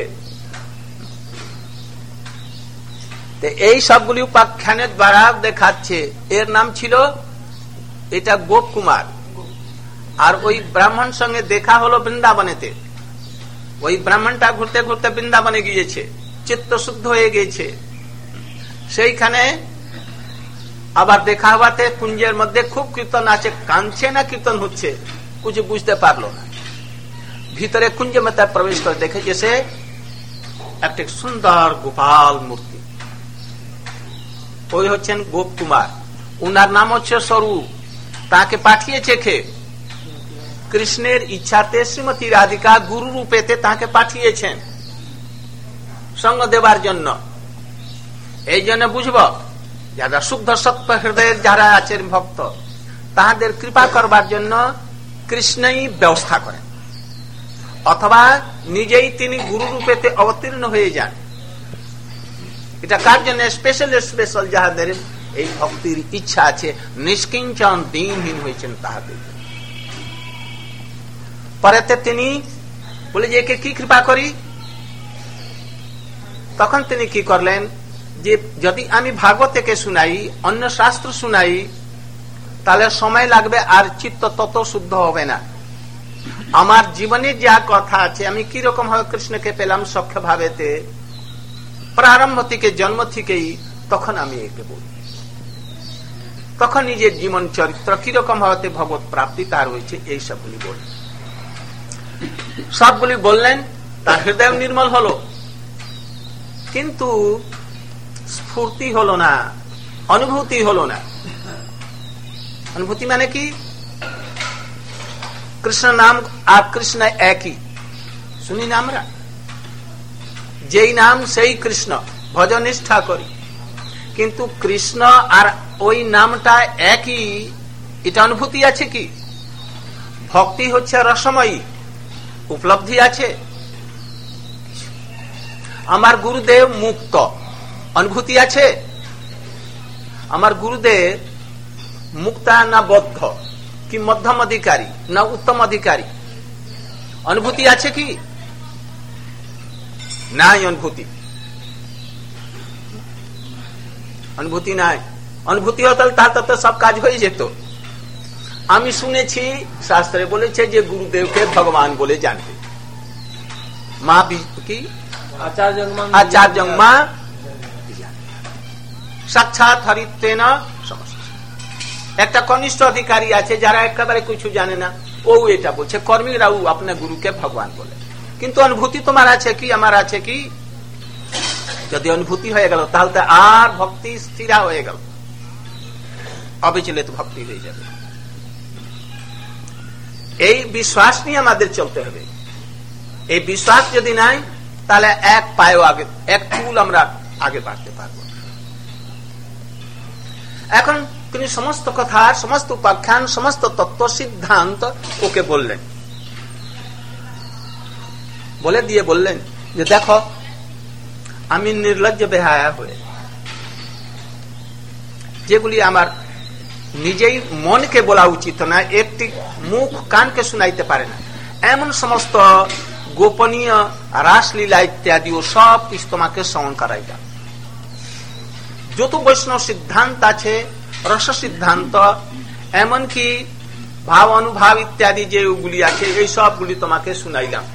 A: এই সবগুলি উপাখ্যানের দ্বারা দেখাচ্ছে এর নাম ছিল এটা গোপ কুমার। আর ওই ব্রাহ্মণ সঙ্গে দেখা হলো বৃন্দাবনেতে, ওই ব্রাহ্মণটা ঘুরতে ঘুরতে বৃন্দাবনে গিয়েছে, চিত্ত শুদ্ধ হয়ে গিয়েছে। সেইখানে আবার দেখা হওয়াতে কুঞ্জের মধ্যে খুব কীর্তন আছে, কাঁদছে না কীর্তন হচ্ছে কিছু বুঝতে পারলো না। ভিতরে কুঞ্জ মধ্যে প্রবেশ করে দেখে যেসে একটা সুন্দর গোপাল মূর্তি, ওই হচ্ছেন গোপ কুমার, উনার নাম হচ্ছে স্বরূপ। তাকে পাঠিয়েছে কে, কৃষ্ণের ইচ্ছাতে শ্রীমতী রাধিকা গুরু রূপেতে তাকে পাঠিয়েছেন সঙ্গ দেবার জন্য। এই জন্য বুঝব যারা শুদ্ধ সত্য হৃদয়ের যারা আছেন ভক্ত, তাহাদের কৃপা করবার জন্য কৃষ্ণই ব্যবস্থা করেন, অথবা নিজেই তিনি গুরু রূপেতে অবতীর্ণ হয়ে যান। এটা কার জন্য স্পেশাল স্পেশাল যাহাদের এই ভক্তির ইচ্ছা আছে, নিষ্কিঞ্চন দিনহীন হয়েছেন তাহাদের। পরেতে তিনি বলে যে একে কি কৃপা করি, তখন তিনি কি করলেন যে যদি আমি ভাগবতকে শুনাই, অন্য শাস্ত্র শুনাই, তাহলে সময় লাগবে আর চিত্ত তত শুদ্ধ হবে না। আমার জীবনের যা কথা আছে, আমি কিরকম ভাবে কৃষ্ণকে পেলাম সখ্য ভাবেতে প্রারম্ভ থেকে জন্ম থেকেই, তখন আমি একে বলি, তখন নিজের জীবন চরিত্র কিরকম ভাবে ভগবত প্রাপ্তি তার হয়েছে, এই সবগুলি বলি। সবগুলি বললেন, তার হৃদয় নির্মল হলো, কিন্তু স্ফূর্তি হলো না, অনুভূতি হলো না। অনুভূতি মানে কি, কৃষ্ণ নাম আর কৃষ্ণ একই শুনি না আমরা, যেই নাম সেই কৃষ্ণ, ভজন নিষ্ঠা করি, কিন্তু কৃষ্ণ আর ওই নামটা একই, এটা অনুভূতি আছে কি? ভক্তি হচ্ছে রসময়ী, উপলব্ধি আছে। আমার গুরুদেব মুক্ত, অনুভূতি আছে। আমার গুরুদেব মুক্তা না বদ্ধ, কি মধ্যম অধিকারী না উত্তম অধিকারী, অনুভূতি আছে কি? নাই অনুভূতি, অনুভূতি নাই। অনুভূতি হতো তাহলে তো সব কাজ হয়ে যেত। আমি শুনেছি শাস্ত্রে বলেছে যে গুরুদেবকে ভগবান বলে জানবে, মা কি আচার্য মা সাক্ষাৎ হরিত্বেন সমস্ত। একটা কনিষ্ঠ অধিকারী আছে যারা একেবারে কিছু জানে না, ও এটা বলছে কর্মীরাও আপনার গুরুকে ভগবান বলে, কিন্তু অনুভূতি তোমার আছে কি, আমার আছে কি? যদি অনুভূতি হয়ে গেল তাহলে তো আর ভক্তি স্থিরা হয়ে গেল, অবিচলিত ভক্তি হয়ে যাবে। এই বিশ্বাস নিয়ে আমাদের চলতে হবে। এই বিশ্বাস যদি নাই, তাহলে এক পায়ও আগে, এক চুল আমরা আগে বাড়তে পারবো। এখন তিনি সমস্ত কথা, সমস্ত উপাখ্যান, সমস্ত তত্ত্ব সিদ্ধান্ত ওকে বললেন, বলে দিয়ে বললেন যে দেখো আমি নির্লজ্জ বেহায়া হয়ে, যেগুলি আমার নিজেই মনকে বলা উচিত না, একটি মুখ কানকে শুনাইতে পারে না, এমন সমস্ত গোপনীয় রাসলীলা ইত্যাদি ও সব কিছু তোমাকে শ্রবণ করাই যাবে। যত বৈষ্ণব সিদ্ধান্ত আছে, রস সিদ্ধান্ত, এমনকি ভাব অনুভাব ইত্যাদি যেগুলি আছে এই সবগুলি তোমাকে শুনাইলাম,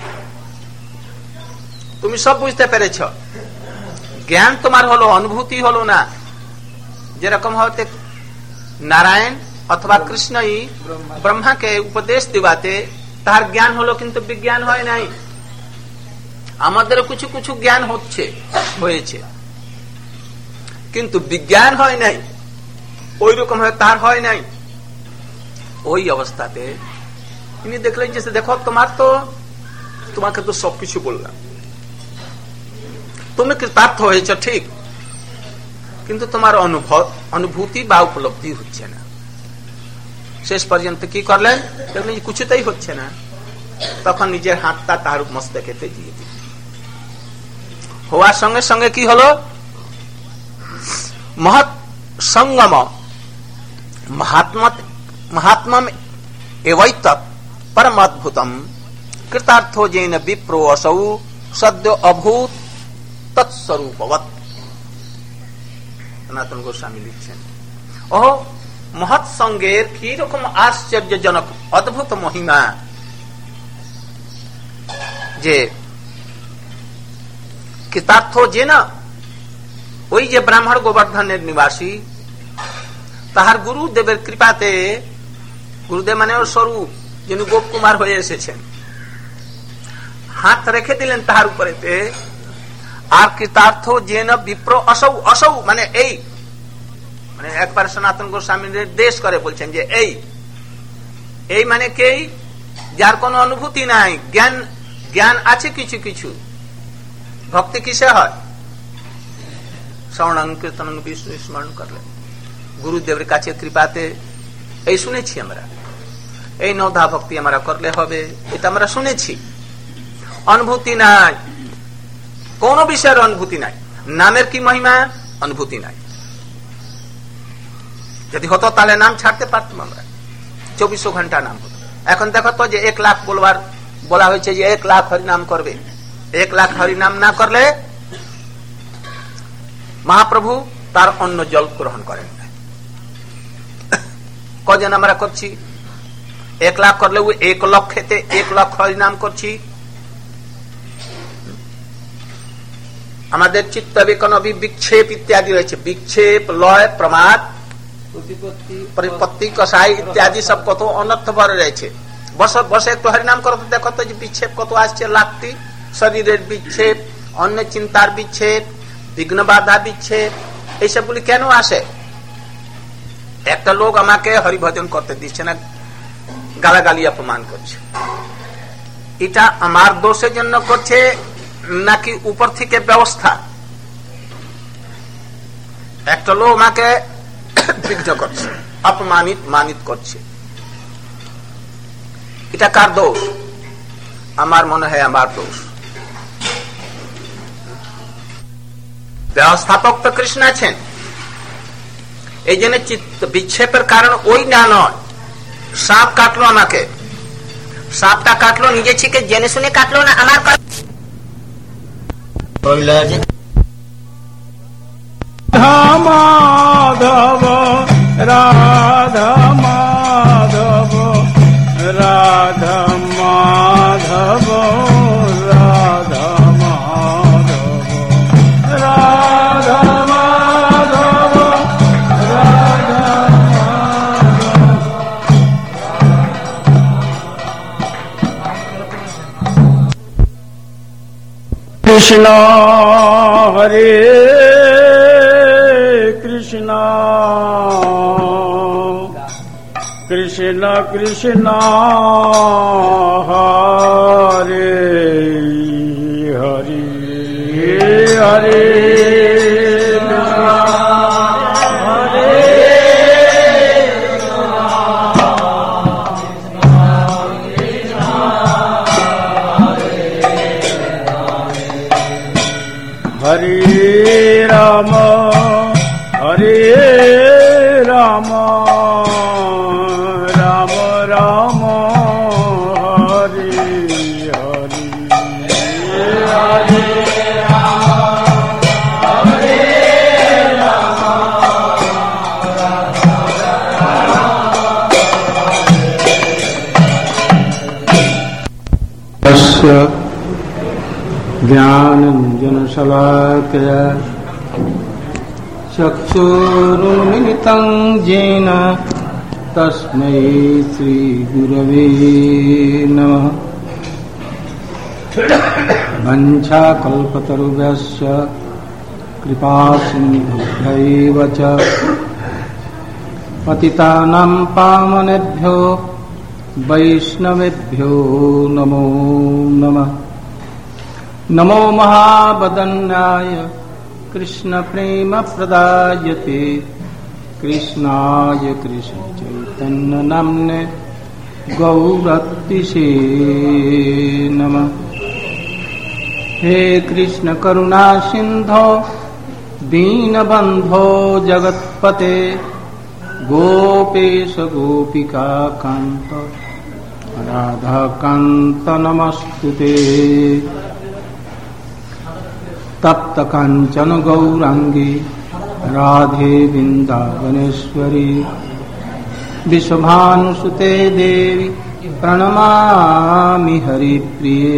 A: তুমি সব বুঝতে পেরেছ। জ্ঞান তোমার হলো, অনুভূতি হলো না। যেরকম হতে নারায়ণ অথবা কৃষ্ণই ব্রহ্মাকে উপদেশ দিবাতে তার জ্ঞান হলো, কিন্তু বিজ্ঞান হয় নাই। আমাদের কিছু কিছু জ্ঞান হয়েছে, কিন্তু বিজ্ঞান হয় নাই। ওই রকম তার হয় নাই। ওই অবস্থাতে তিনি দেখলেন যে দেখো তোমাকে তো সবকিছু বললাম, তুমি কৃতার্থ হয়েছ ঠিক, কিন্তু তোমার অনুভূতি বা উপলব্ধি হচ্ছে না। শেষ পর্যন্ত কি করলেন, দেখলেন কিছুতেই হচ্ছে না। তখন নিজের হাতটা তার মস্তকেতে দিয়ে দিলেন। হওয়ার সঙ্গে সঙ্গে কি হলো, মহৎ সঙ্গম महात्मम एवैतत् परमद्भुतम कृतार्थो जैन विप्रो असौ सद्यो अभूत तत्स्वरूपवत्। सनातन गोस्वामी लिखছেন, ও মহৎ সঙ্গের কি রকম আশ্চর্যজনক অদ্ভুত মহিমা, যে কৃতার্থ যে না, ওই যে ব্রাহ্মণ গোবর্ধনের নিবাসী, তাহার গুরুদেবের কৃপাতে, গুরুদেব মানে ওর স্বরূপ, যিনি গোপ কুমার হয়ে এসেছেন, হাত রেখে দিলেন তাহার উপরেতে। আর কৃতার্থ যেন বিপ্র অসৌ, অসৌ মানে এই, মানে একবার সনাতন গোস্বামী নির্দেশ করে বলছেন যে এই মানে কে, যার কোনো অনুভূতি নাই, জ্ঞান আছে কিছু কিছু। ভক্তি কিসে হয়, শ্রবণ কীর্তন বিষ্ণু স্মরণ করলে, গুরুদেবের কাছে কৃপাতে। এই শুনেছি আমরা, এই নৌধা ভক্তি আমরা করলে হবে, এটা আমরা শুনেছি। অনুভূতি নাই, কোন বিষয়ের অনুভূতি নাই। নামের কি মহিমা, অনুভূতি নাই। যদি হতো তাহলে নাম ছাড়তে পারতাম আমরা, 24 ঘন্টা নাম হতো। এখন দেখো তো যে 1 লাখ বলা হয়েছে যে 1 লাখ হরিনাম করবে। 1 লাখ হরিনাম না করলে মহাপ্রভু তার অন্ন জল গ্রহণ করেন। কজন আমরা করছি, 1 লাখ করলে 1 লক্ষেতে 1 লক্ষ হরিনাম করছি। আমাদের চিত্ত বিকন বিক্ষেপ ইত্যাদি রয়েছে, বিক্ষেপ, লয়, প্রমাদ, পরিপত্তি, কষাই ইত্যাদি সব কত অনর্থ ভরে রয়েছে। বসে একটু হরিনাম করো তো, দেখো তো যে বিক্ষেপ কত আসছে, লাখটি। শরীরের বিক্ষেপ, অন্য চিন্তার বিক্ষেপ, বিঘ্ন বাধা বিক্ষেপ, এইসবগুলি কেন আসে? একটা লোক আমাকে হরিভজন করতে দিচ্ছে না, গালাগালি অপমান করছে। এটা আমার দোষের জন্য করছে নাকি উপর থেকে ব্যবস্থা? একটা লোক আমাকে বিঘ্ন করছে, মানিত করছে, এটা কার দোষ? আমার মনে হয় আমার দোষ। ব্যবস্থাপক তো কৃষ্ণ আছেন, এই জন্য বিক্ষেপের কারণ ওই না নয়। সাপ কাটলো আমাকে, সাপটা কাটলো নিজে থেকে জেনে শুনে কাটলো না, আমার
E: মাধব রাধা মাধব রাধা মাধব রাধা মাধব রাধা মাধব রাধা কৃষ্ণ হরে কৃষ্ণ কৃষ্ণ কৃষ্ণ হরে হরে হরে हरे राम हरे राम राम राम हरे हरे हरे राम हरे राम तस्य ज्ञानाञ्जनशलाकया चक्षुरुन्मिलितं येन तस्मै श्रीगुरवे नमः। वञ्चाकल्पतरुभ्यश्च कृपासिन्धुभ्यैव च पतितानां पावनेभ्यो वैष्णवेभ्यो नमो नमः। नमो महावदन्याय कृष्णप्रेमप्रदायते कृष्णाय कृष्णचैतन्यनाम्ने गौरतिसे नमः। हे कृष्ण करुणा सिंधो दीनबंधो जगत्पते गोपेश गोपिका कांत राधा कांत नमस्तुते। तप्त कांचन गौरांगी राधे वृंदावनेश्वरी विश्वभानुसुते देवी प्रणमामि हरिप्रिये।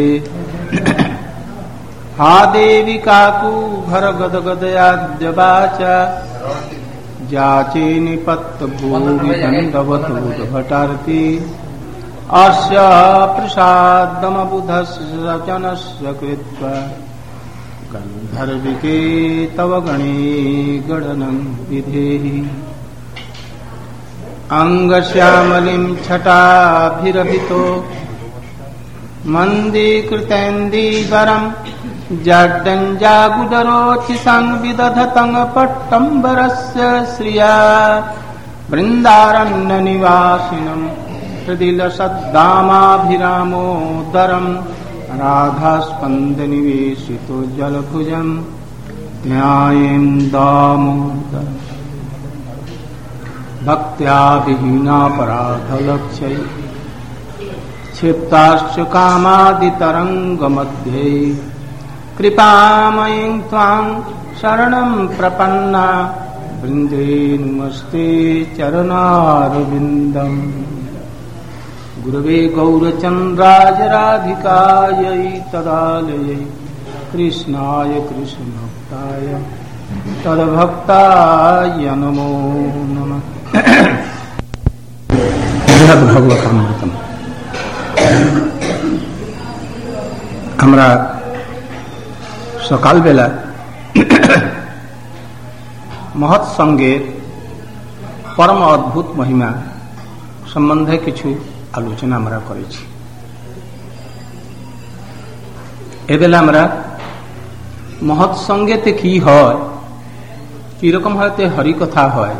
E: हा देवी काकूभर गदगदयाद्यवाचा जाचे निपत्त भूमि दंडवतोदभटार्ति अस्य प्रसादमबुधस्य रचनस्य कृत्वा गन्धर्विके तव गणे गणनं विधेहि। अंगश्यामलिं छटाभिरभितो मन्दीकृतेन्दीवरं जाड्डञ्जागुडरोचिसं विदधतं पट्टम्बरस्य श्रिया वृन्दारण्यनिवासिनं हृदिलसद्दामाभिरामोदरं राधास्पन्दनिवेशितो जलभुजं ध्यायेन् दामोदरम्। भक्त्या विहीनापराधलक्ष्यै क्षिप्ताश्च कामादितरङ्गमध्ये कृपामयीं त्वां शरणं प्रपन्ना वृन्दे नमस्ते चरणारविन्दम्। गुरवे गौरचन्द्राय राधिकायै तदालयै कृष्णाय कृष्णभक्ताय तद्भक्ताय नमो नमः। भगवतामृतम আমরা সকালবেলা মহৎ সঙ্গের পরম অদ্ভুত মহিমা সম্বন্ধে কিছু আলোচনা আমরা করেছি। এবেলা আমরা মহৎ সঙ্গেতে কি হয়, কিরকম হয়তো হরিকথা হয়,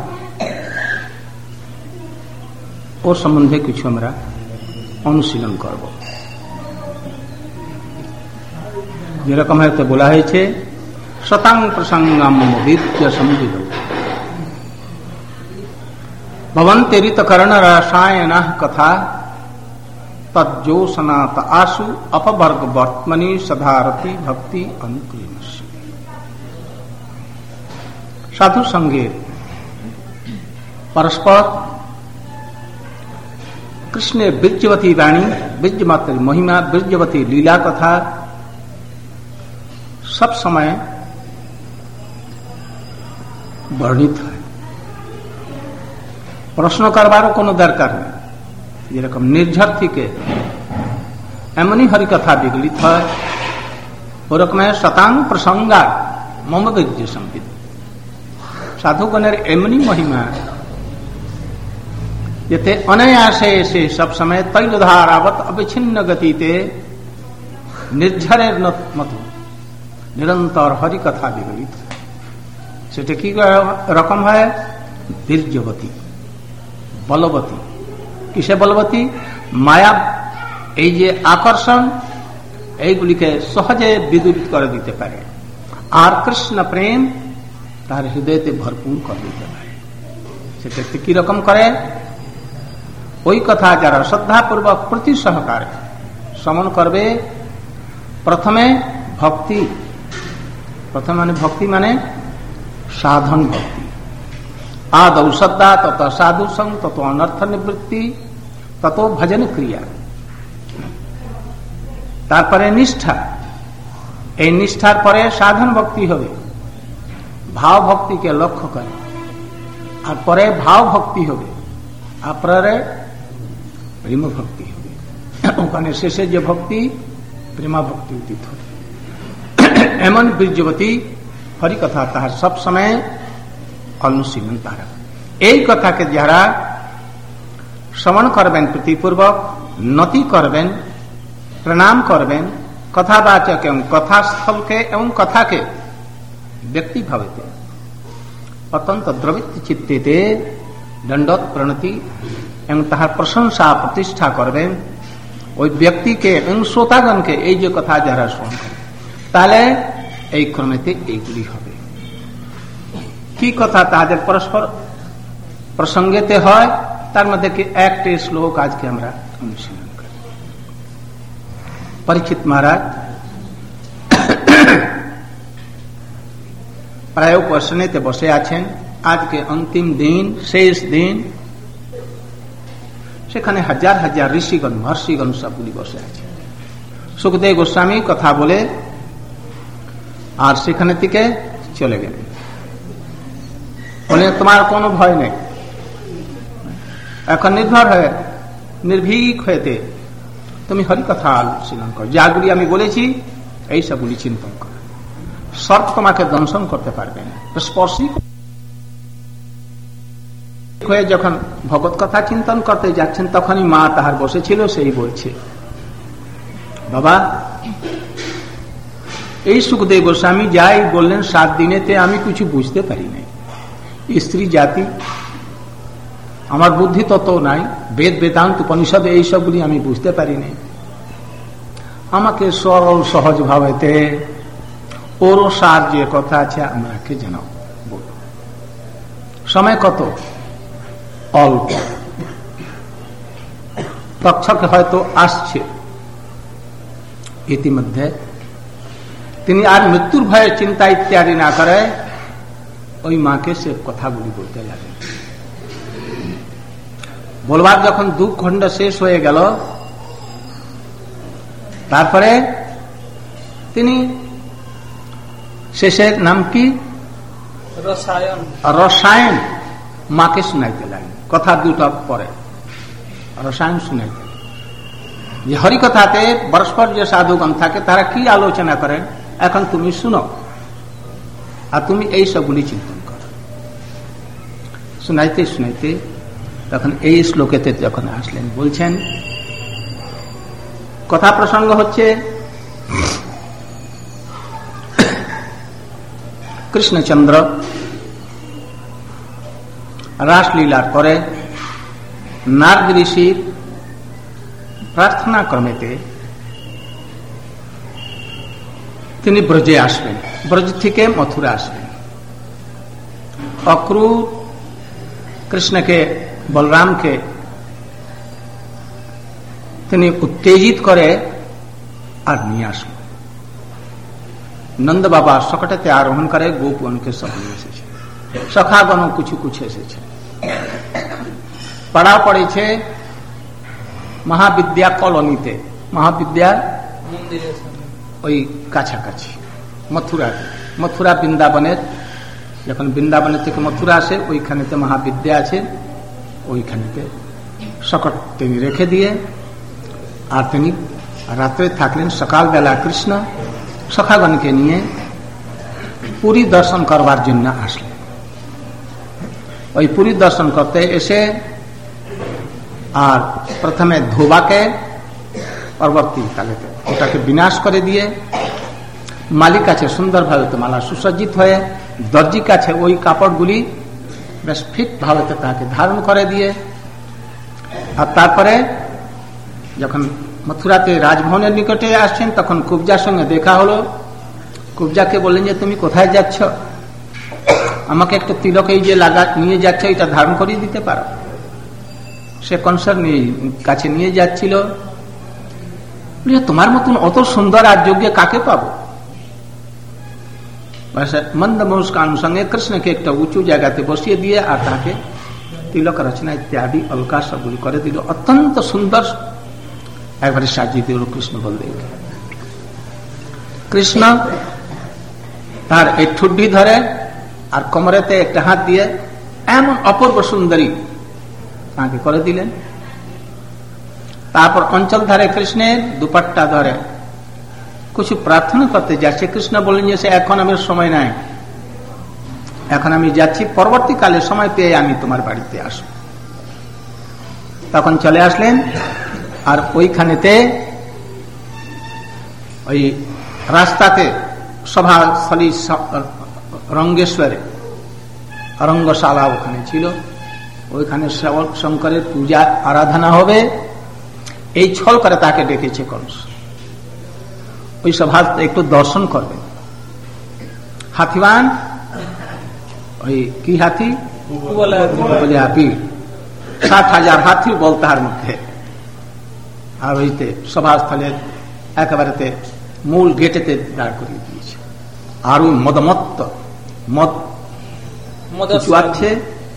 E: ও সম্বন্ধে কিছু আমরা অনুশীলন করব। যেরকম হয়তো বলা হয়েছে শতাং প্রসঙ্গম বিদ্য সম্বিদ ভবন্তি ঋতকর্ণ রসায়নঃ কথা তজ্জোসনাত আশু অপবর্গ বর্তমনি সধারতি ভক্তি অনুক্রিয়স্য। সাধু সঙ্গের পরস্পর কৃষ্ণের বীর্যবতী বাণী, বীর্যমাত্রের মহিমা, বীর্যবতী লীলা কথা सब समय वर्णित है। प्रश्न करवारो कोनो दरकार नहीं। যেরকম নির্ঝর থেকে এমনই হরিকথা বিগলিত হয়, ওরকম শতাং প্রসঙ্গা মম বীর্য সম্বিদ। সাধুগণের এমনি মহিমা যেতে অনায়াসে এসে সব সময় তৈলধারাবত অবিচ্ছিন্ন গতিতে নির্ঝরের মতো নিরন্তর হরিকথা বিগলিত। সেটা কি রকম হয়? বীর্যবতী, বলবতী। কিসে বলবতী? মায়া, এই যে আকর্ষণ, এইগুলিকে সহজে বিদূরিত করে দিতে পারে। আর কৃষ্ণ প্রেম তার হৃদয়তে ভরপুর করে দিতে পারে। সেটা কি রকম করে? ওই কথা যারা শ্রদ্ধাপূর্বক প্রতি সহকারে শ্রবণ করবে, প্রথমে ভক্তি, প্রথম মানে ভক্তি মানে সাধন ভক্তি। आदौ श्रद्धा तत साधु संग ततो अनर्थ निवृत्ति ततो भजन क्रिया। তারপরে নিষ্ঠা, এই নিষ্ঠার পরে সাধন ভক্তি হবে, ভাব ভক্তিকে লক্ষ্য করে, আর পরে ভাব ভক্তি হবে, আর পরে প্রেম ভক্তি হবে। ওখানে শেষে যে ভক্তি প্রেমা ভক্তি উদিত হবে। এমন বীর্যবতী হরিকথা তাহার সবসময় অনুশীলন তারা। এই কথাকে যারা শ্রবণ করবেন, প্রীতিপূর্বক নতি করবেন, প্রণাম করবেন, কথাবাচক এবং কথাস্থলকে এবং কথাকে ব্যক্তিভাবেতে অত্যন্ত দ্রবিত চিত্তে দণ্ডত প্রণতি এবং তাহার প্রশংসা প্রতিষ্ঠা করবেন, ওই ব্যক্তিকে এবং শ্রোতাগণকে এই যে কথা যারা শ্রবণ করে, তাহলে এই ক্রমেতে এইগুলি হবে। কি কথা তাদের পরস্পর প্রসঙ্গেতে হয়, তার মধ্যে কি একটি শ্লোক আজকে আমরা অনুশীলন করি। পরীক্ষিত মহারাজ প্রায় উপাসনেতে বসে আছেন, আজকে অন্তিম দিন, শেষ দিন। সেখানে হাজার হাজার ঋষিগণ মহর্ষিগণ সবগুলি বসে আছে। সুখদেব গোস্বামী কথা বলে আর সেখানে থেকে চলে গেলেন। বলে তোমার কোনো ভয় নেই, এখন নির্ভর হয়ে নির্ভীক হয়েতে তুমি হরিকথা আলোচনা করো, যাগুলি আমি বলেছি এই সবগুলি চিন্তন করো। সর্প তোমাকে দংশন করতে পারবে না, স্পর্শী হয়ে যখন ভগবত কথা চিন্তন করতে যাচ্ছেন, তখনই মা তাহার বসেছিল, সেই বলছে, বাবা এই সুখদেব গোস্বামী যাই বললেন 7 দিনেতে আমি কিছু বুঝতে পারি নাই। স্ত্রী জাতি, আমার বুদ্ধি তত নাই, বেদ বেদান্ত উপনিষদ এই সবগুলি আমি বুঝতে পারি নাই। আমাকে সরল সহজ ভাবেতে ওর সার যে কথা আছে আমাকে জানাও, বলো। সময় কত? অল্প। তক্ষক হয়তো আসছে, ইতিমধ্যে তিনি আর মৃত্যুর ভয়ে চিন্তা ইত্যাদি না করে ওই মাকে সে কথাগুলি বলতে লাগে। বলবার যখন 2 খণ্ড শেষ হয়ে গেল, তারপরে তিনি শেষের নাম কি রসায়ন মাকে শুনাইতে লাগে। কথা 2টা পরে রসায়ন শুনাইতে, যে হরিকথাতে পরস্পর যে সাধুগণ থাকে তারা কি আলোচনা করেন, এখন তুমি শুনো আর তুমি এই সবগুলি চিন্তন করো। শুনাইতে শুনাইতে তখন এই শ্লোকেতে যখন আসলেন, বলছেন কথা প্রসঙ্গ হচ্ছে কৃষ্ণচন্দ্র রাসলীলার পরে নারদ ঋষির প্রার্থনা ক্রমেতে তিনি ব্রজে আসবেন, ব্রজ থেকে মথুরা আসবেন। অক্রূর কৃষ্ণকে বলরামকে তিনি উত্তেজিত করে আর নিয়ে আসবেন। নন্দ বাবা সকটাতে আরোহণ করে, গোপগণকে সব নিয়ে এসেছে, সখাগণ কিছু এসেছে। পড়া পড়েছে মহাবিদ্যা কলোনিতে, মহাবিদ্যা ওই কাছাকাছি মথুরা বৃন্দাবনের, যখন বৃন্দাবনের থেকে মথুরা আসে ওইখানেতে মহাবিদ্যা আছে, ওইখানেতে সকট তিনি রেখে দিয়ে আর তিনি রাত্রে থাকলেন। সকালবেলা কৃষ্ণ সখাগণকে নিয়ে পুরী দর্শন করবার জন্য আসলেন। ওই পুরী দর্শন করতে এসে আর প্রথমে ধোবাকে পরবর্তীকালেতে ওটাকে বিনাশ করে দিয়ে মালিক কাছে সুন্দরভাবে তো মালা সুসজ্জিত হয়ে দর্জি কাছে ওই কাপড়গুলি বেশ ফিট ভাবে তাকে ধারণ করে দিয়ে, আর তারপরে যখন মথুরাতে রাজভবনের নিকটে আসছেন তখন কুবজার সঙ্গে দেখা হলো। কুবজাকে বললেন যে তুমি কোথায় যাচ্ছ, আমাকে একটা তিলক এই যে নিয়ে যাচ্ছ এটা ধারণ করিয়ে দিতে পারো। সে কনসার কাছে নিয়ে যাচ্ছিল, তোমার মতন অত সুন্দর আর যোগ্য কাকে পাবো। মন্দ মুস্কান সঙ্গে কৃষ্ণকে একটা উঁচু জায়গাতে বসিয়ে দিয়ে আর তাকে তিলক রচনা ইত্যাদি অলকা সবগুলি করে দিল, অত্যন্ত সুন্দর একবারে সাজিয়ে দিল কৃষ্ণ বলদেবকে। কৃষ্ণ তার এই ঠুড্ডি ধরে আর কোমরেতে একটা হাত দিয়ে এমন অপূর্ব সুন্দরী তাকে করে দিলেন। তারপর অঞ্চল ধরে কৃষ্ণের দুপাট্টা ধরে কিছু প্রার্থনা করতে যাচ্ছে। কৃষ্ণ বললেন যে এখন আমার সময় নাই, এখন আমি যাচ্ছি, পরবর্তীকালে সময় পেয়ে আমি তোমার বাড়িতে আসব। তখন চলে আসলেন। আর ওইখানেতে ওই রাস্তাতে সভাস্থলী রঙ্গেশ্বরে রঙ্গশালা ওখানে ছিল, ওইখানে শঙ্করের পূজা আরাধনা হবে, এই ছল করে তাকে ডেকেছে কংস। ওই সভা একটু দর্শন করবে। হাতিবান ওই কি হাতি বলে হাতি 60,000 হাতি বল তার মধ্যে। আর ওইতে সভাস্থলের একেবারেতে মূল গেটেতে দাঁড় করিয়ে দিয়েছে। আর ওই মদমত্ত মদ চুয়াচ্ছে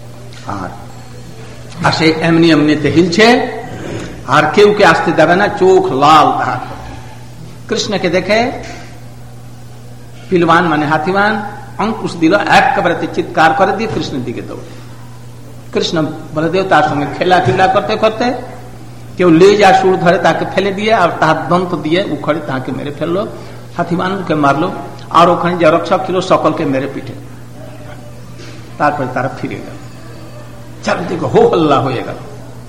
E: আর সে এমনি এমনিতে হিলছে, আর কেউ কে আসতে দেবে না, চোখ লাল তাহার। কৃষ্ণকে দেখে পিলবান মানে হাতিবান অঙ্কুশ দিল, একেবারে চিৎকার করে দিয়ে কৃষ্ণের দিকে দৌড়ে। কৃষ্ণ বলদেব তার সঙ্গে খেলা করতে করতে কেউ লেজ আর সুর ধরে তাকে ফেলে দিয়ে আর তার দন্ত দিয়ে উখড়ে তাকে মেরে ফেললো। হাতিবানকে মারলো, আর ওখানে যে রক্ষক ছিল সকলকে মেরে পিঠে। তারপরে তারা ফিরে গেল, চারিদিকে হো হল্লা হয়ে গেল।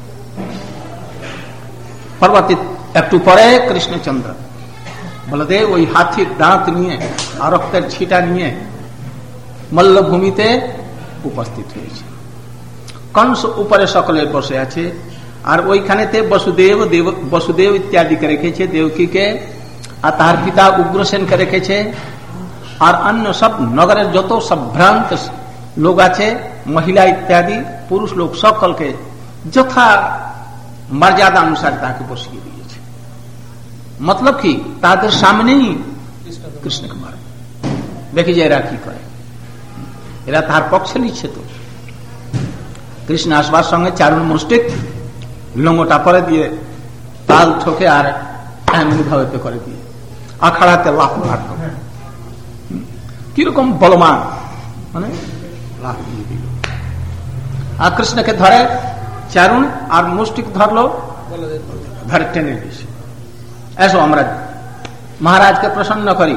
E: পরবর্তী একটু পরে কৃষ্ণচন্দ্র বলদেব ওই হাতির দাঁত নিয়ে আর রক্তের ছিটা নিয়ে মল্লভূমিতে উপস্থিত হয়েছে। কংস উপরে সকলে বসে আছে, আর ওইখানেতে বসুদেব ইত্যাদিকে রেখেছে, দেবকীকে, আর তার পিতা উগ্রসেনকে রেখেছে, আর অন্য সব নগরের যত সম্ভ্রান্ত লোক আছে, মহিলা ইত্যাদি পুরুষ লোক সকলকে যথা মর্যাদা অনুসারে তাকে বসিয়ে দিয়েছে। মতলব কি তাদের সামনেই কৃষ্ণকে মারে। দেখি যে এরা কি করে, এরা তার পক্ষে নিচ্ছে। তো কৃষ্ণ আসবার সঙ্গে চারুণ মুষ্টিক লঙ্গটা পরে দিয়ে তাল ঠোকে আর এমনি ভাবে করে দিয়ে আখাড়াতে লাফ মারত। কিরকম বলমান, মানে লাফ দিয়ে দিল। আর কৃষ্ণকে ধরে চারুণ আর মুষ্টিক ধরলো, ধরে টেনে দিয়েছে। এসো আমরা মহারাজকে প্রসন্ন করি।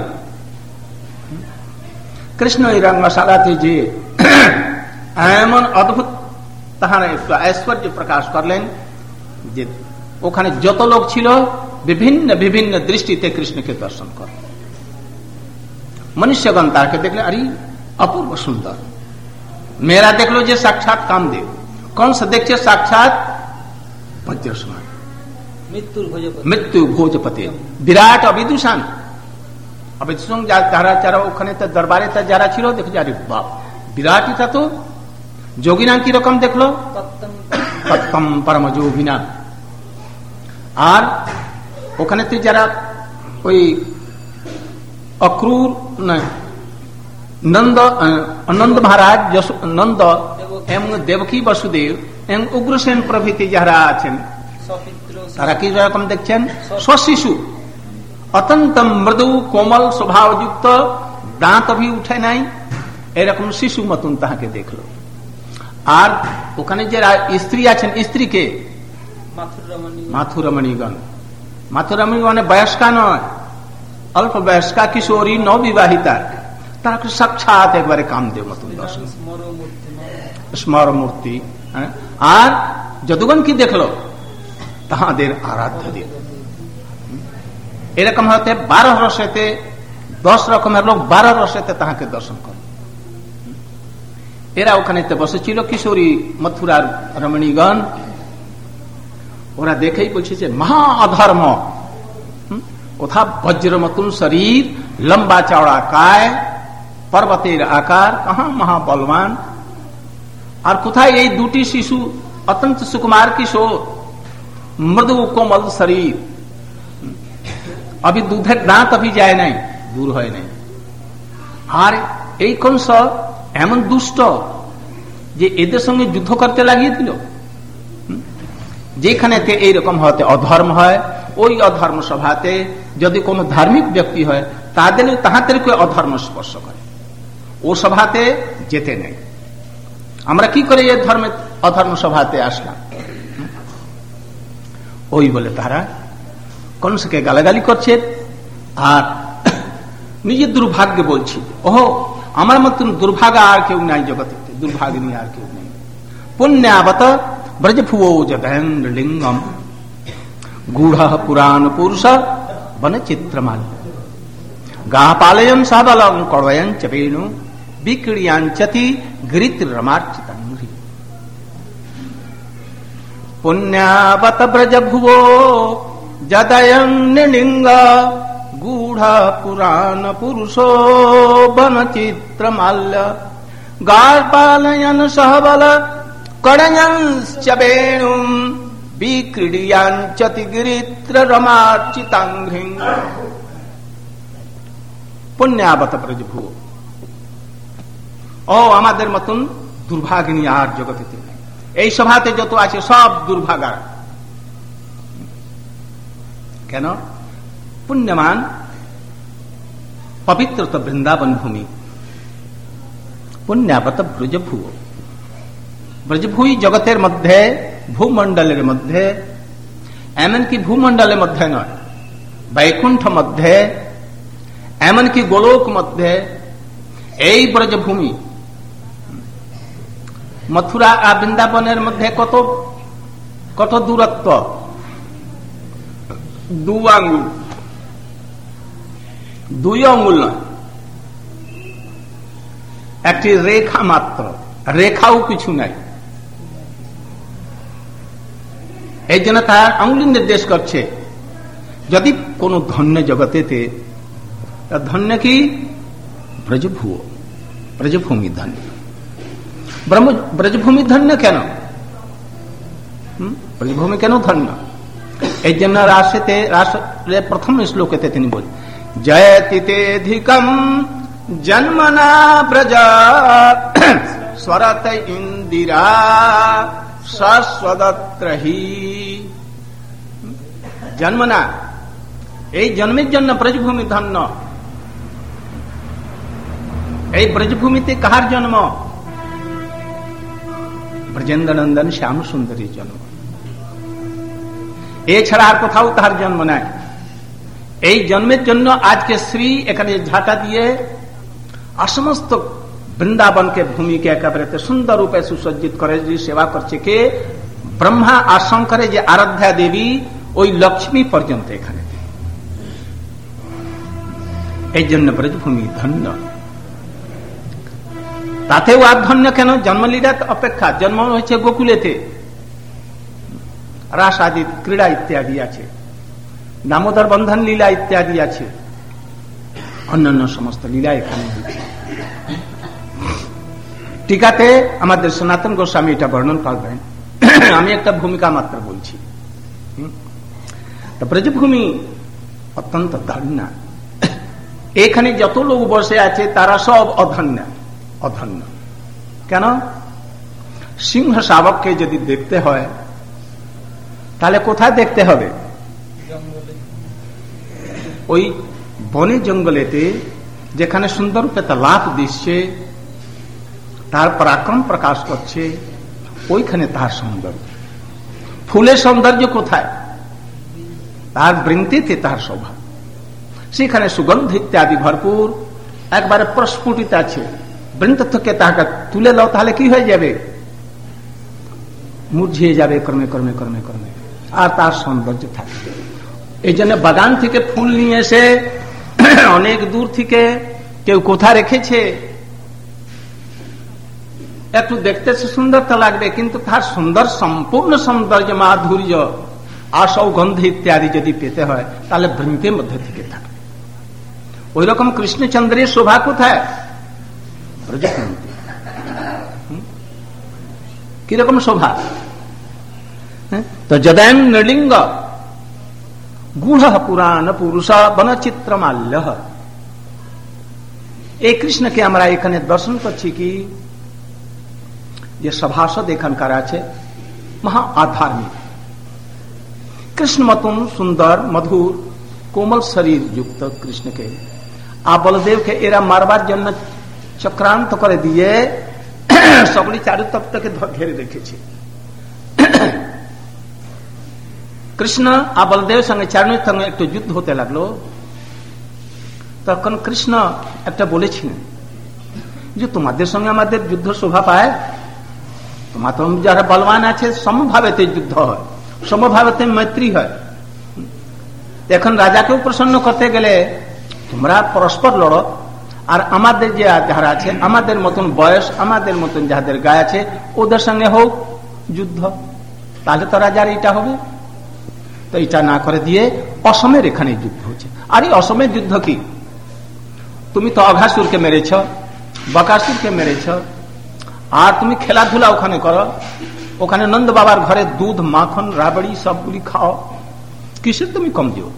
E: কৃষ্ণ এই রঙ্গশালাতে যে এমন অদ্ভুত তাহার একটু ঐশ্বর্য প্রকাশ করলেন যে ওখানে যত লোক ছিল বিভিন্ন বিভিন্ন দৃষ্টিতে কৃষ্ণকে দর্শন কর। মনুষ্যগণ তাকে দেখলে আরে অপূর্ব সুন্দর, মেয়েরা দেখলো যে সাক্ষাৎ কামদেব, কংস দেখছে সাক্ষাৎ বজ্রসমান মৃত্যু ভোজপতি, বিরাট অবিদূষণ। অবিদূষণ যারা ওখানে দরবারে যারা ছিল দেখছে আরে বাপ বিরাট, এটা তো যোগিনা কিরকম দেখলো, তত্তম পরম যোগিনা। আর ওখানে যারা ওই অক্রূর নন্দ মহারাজ, নন্দ এবং দেবকী বসুদেব এবং উগ্রসেন প্রভৃতি যারা আছেন তারা কি রকম দেখছেন, স্বশিশু অত্যন্ত মৃদু কোমল স্বভাবযুক্ত, দাঁত ভি উঠে নাই, এরকম শিশু মতন তাহাকে দেখলো। আর ওখানে যারা স্ত্রী আছেন, স্ত্রীকে মাথুরমণিগণ, মাথুরমণিগণ বয়স্কা নয়, অল্প বয়স্কা কিশোরী নবিবাহিতা, তারা সাক্ষাৎ একবারে কামদেব মতন দর্শন, স্মর মূর্তি। আর যদুগণ কি দেখলো, তাহাদের আরাধ্য দেব। এরকম হতে 12 রসেতে 10 রকমের লোক 12 রসেতে তাহাকে দর্শন করে। এরা ওখানে বসেছিল কিশোরী মথুরার রমণীগণ, ওরা দেখেই বলছে যে মহা অধর্ম, কোথা বজ্র মতন শরীর, লম্বা চওড়া কায়, পর্বতের আকার, কাহা মহাবলবান, আর কোথায় এই দুটি শিশু অত্যন্ত সুকুমার কিশোর, মৃদু কোমল শরীর, अभी दूधের দাঁত अभी যায় নাই, দূর হয় নাই। আর এই কংস এমন দুষ্ট যে এদের সঙ্গে যুদ্ধ করতে লাগিয়ে দিল। যেখানে এইরকম হতে অধর্ম হয়, ওই অধর্ম সভাতে যদি কোনো ধার্মিক ব্যক্তি হয় তাহাদের অধর্ম স্পর্শ করে, ও সভাতে যেতে নেই। আমরা কি করে এই অধর্ম সভাতে আসলাম? ওই বলে তারা কংসকে গালাগালি করছে আর নিজের দুর্ভাগ্য বলছি, ওহো আমার মতন দুর্ভাগা আর কেউ নাই জগতে, দুর্ভাগিনী আর কেউ নেই। পুণ্যাবত ব্রজভুবো জগেন্দ্র লিঙ্গম গূঢ় পুরাণ পুরুষ বন চিত্রমাল গাহ পালয়ন সাবলং কড়য়ন চ বেণু বিক্রিয়াঞ্চতি গিরিত রমার্চিতাঙ্ঘ্রি। পুণ্যাবত ব্রজভুবো জদয়ন্য় লিঙ্গ গূঢ় পুরাণ পুরুষো বন চিত্রমাল্য গার্পালয়ন সহবল কড়য়ঞ্চ বেণু বিক্রিয়াঞ্চতি গিরিত্র রমার্চিতাঙ্ঘ্রি। পুণ্যাবত ব্রজভুবো, ও আমাদের মতন দুর্ভাগিনী আর জগতে নেই। এই সভাতে যত আছে সব দুর্ভাগা। কেন? পুণ্যমান পবিত্র তো বৃন্দাবন ভূমি। পুণ্যাবত ব্রজভুবো, ব্রজভূমি জগতের মধ্যে, ভূমণ্ডলের মধ্যে, এমনকি ভূমণ্ডলের মধ্যে নয়, বৈকুণ্ঠ মধ্যে, এমনকি গোলক মধ্যে এই ব্রজভূমি। মথুরা আর বৃন্দাবনের মধ্যে কত কত দূরত্ব? 2 আঙ্গুল, 2 আঙ্গুল নয়, একটি রেখা মাত্র, রেখাও কিছু নাই। এই জন্য তার আঙ্গুলি নির্দেশ করছে যদি কোন ধন্য জগতেতে, ধন্য কি? ব্রজভুবো, ব্রজভূমি ধন্য। ব্রজভূমি ধন্য কেন? ব্রজভূমি কেন ধন্য? এই জন্য রাসে প্রথম শ্লোকেতে তিনি বলেন জয়তিতেধিকম জন্মনা ব্রজা স্বরত ইন্দিরা সস্বদত্রহি। জন্মনা, এই জন্মের জন্য ব্রজভূমি ধন্য। এই ব্রজভূমিতে কাহার জন্ম? ব্রজেন্দ্র নন্দন শ্যাম সুন্দরী জন্ম। এছাড়া আর কোথাও তাহার জন্ম নাই। এই জন্মের জন্য আজকে শ্রী এখানে ঝাঁটা দিয়ে আর সমস্ত বৃন্দাবনকে ভূমিকে একেবারে সুন্দর রূপে সুসজ্জিত করে যে সেবা করছে কে? ব্রহ্মা আর শঙ্করে যে আরাধ্যা দেবী, ওই লক্ষ্মী পর্যন্ত এখানে। এই জন্য ব্রজভূমি ধন্য। তাতেও আর ধন্য কেন? জন্মলীলা অপেক্ষা, জন্ম হয়েছে গোকুলেতে, রাস আদি ক্রীড়া ইত্যাদি আছে, দামোদর বন্ধন লীলা ইত্যাদি আছে, অন্যান্য সমস্ত লীলা এখানে। টিকাতে আমাদের সনাতন গোস্বামী এটা বর্ণন করবেন, আমি একটা ভূমিকা মাত্র বলছি। ব্রজভূমি অত্যন্ত ধন্য। এখানে যত লোক বসে আছে তারা সব অধন্য। অধন্য কেন? সিংহ শাবককে যদি দেখতে হয় তাহলে কোথায় দেখতে হবে? ওই বনে জঙ্গলেতে, যেখানে সুন্দর রূপে তার লাভ দিচ্ছে, তার পরাক্রম প্রকাশ করছে, ওইখানে তার সৌন্দর্য। ফুলের সৌন্দর্য কোথায়? তার বৃন্তিতে তার শোভা। সেখানে সুগন্ধ ইত্যাদি ভরপুর, একবারে প্রস্ফুটিত আছে। বৃন্ত থেকে তাকে তুলে দাও তাহলে কি হয়ে যাবে? মুরঝিয়ে যাবে ক্রমে ক্রমে ক্রমে ক্রমে, আর তার সৌন্দর্য থাকবে। এই জন্য বাগান থেকে ফুল নিয়ে এসে অনেক দূর থেকে কেউ কোথায় রেখেছে, একটু দেখতে সুন্দর তো লাগবে, কিন্তু তার সুন্দর সম্পূর্ণ সৌন্দর্য, মাধুর্য আর সৌগন্ধ ইত্যাদি যদি পেতে হয় তাহলে বৃন্তের মধ্যে থেকে থাকবে। ওই রকম কৃষ্ণচন্দ্রের শোভা কোথায়? কিরকম শোভা? তো যদয়ং নৃলিঙ্গ গূঢ় পুরাণ পুরুষ বনচিত্রমাল্য। এই কৃষ্ণকে আমরা এখানে দর্শন করছি কি যে সভাসদ এখানকার আছে, মহা আধ্যাত্মিক কৃষ্ণ মতন সুন্দর মধুর কোমল শরীর যুক্ত কৃষ্ণকে আর বলদেবকে এরা মারবার জন্য চক্রান্ত করে দিয়ে সকলে চারুতপ্তকে ঘিরে রেখেছে। কৃষ্ণ আর বলদেবের সঙ্গে চারণের সঙ্গে একটু যুদ্ধ হতে লাগলো। তখন কৃষ্ণ একটা বলেছিলেন যে তোমাদের সঙ্গে আমাদের যুদ্ধ শোভা পায়, তোমার তো যারা বলবান আছে সমভাবেতে যুদ্ধ হয়, সমভাবেতে মৈত্রী হয়। এখন রাজাকেও প্রসন্ন করতে গেলে তোমরা পরস্পর লড়ো, আর আমাদের যে যারা আছে আমাদের মতন বয়স, আমাদের মতন যাদের গায়ে আছে ওদের সঙ্গে হোক যুদ্ধ, তাহলে তো রাজার এটা হবে। তো এটা না করে দিয়ে অসমের এখানে যুদ্ধ হচ্ছে। আর এই অসমের যুদ্ধ কি? তুমি তো অঘাসুরকে মেরেছ, বকাসুরকে মেরেছ, আর তুমি খেলাধুলা ওখানে করো, ওখানে নন্দ বাবার ঘরে দুধ মাখন রাবড়ি সবগুলি খাও, কিসের তুমি কমজোর?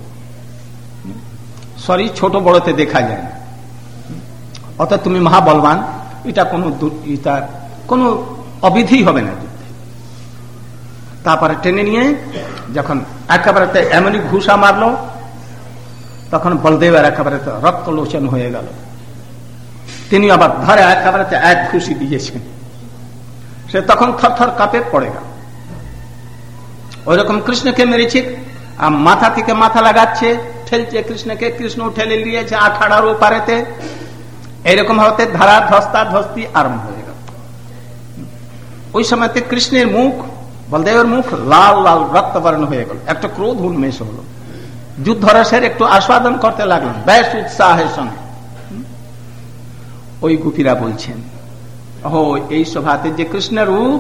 E: শরীর ছোট বড়তে দেখা যায় না, অত তুমি মহাবলবান, এটা কোনো অবিধি হবে না যুদ্ধে। তারপরে টেনে নিয়ে যখন একেবারে এমনই ঘুষা মারলো, তখন বলদেবের একেবারে রক্তলোচন হয়ে গেল। তিনি আবার ধরে একেবারে এক ঘুষি দিয়েছেন, সে তখন থরথর কাঁপে পড়ে গেল। ওই রকম কৃষ্ণকে মেরেছে, আর মাথা থেকে মাথা লাগাচ্ছে, ঠেলছে কৃষ্ণকে, কৃষ্ণ ঠেলে নিয়েছে আখাড়ার ওপারেতে। এইরকম হতে ধারা ধস্তা ধস্তি আরম্ভ হয়ে গেল। ওই সময়তে কৃষ্ণের মুখ, বলদেবের মুখ লাল লাল রক্তবর্ণ হয়ে গেল, একটা ক্রোধ উন্মেষ হলো। যুদ্ধরসের একটু আস্বাদন করতে লাগলেন বেশ উৎসাহের সঙ্গে। ওই গোপীরা বলছেন, ও এই সভাতে যে কৃষ্ণের রূপ,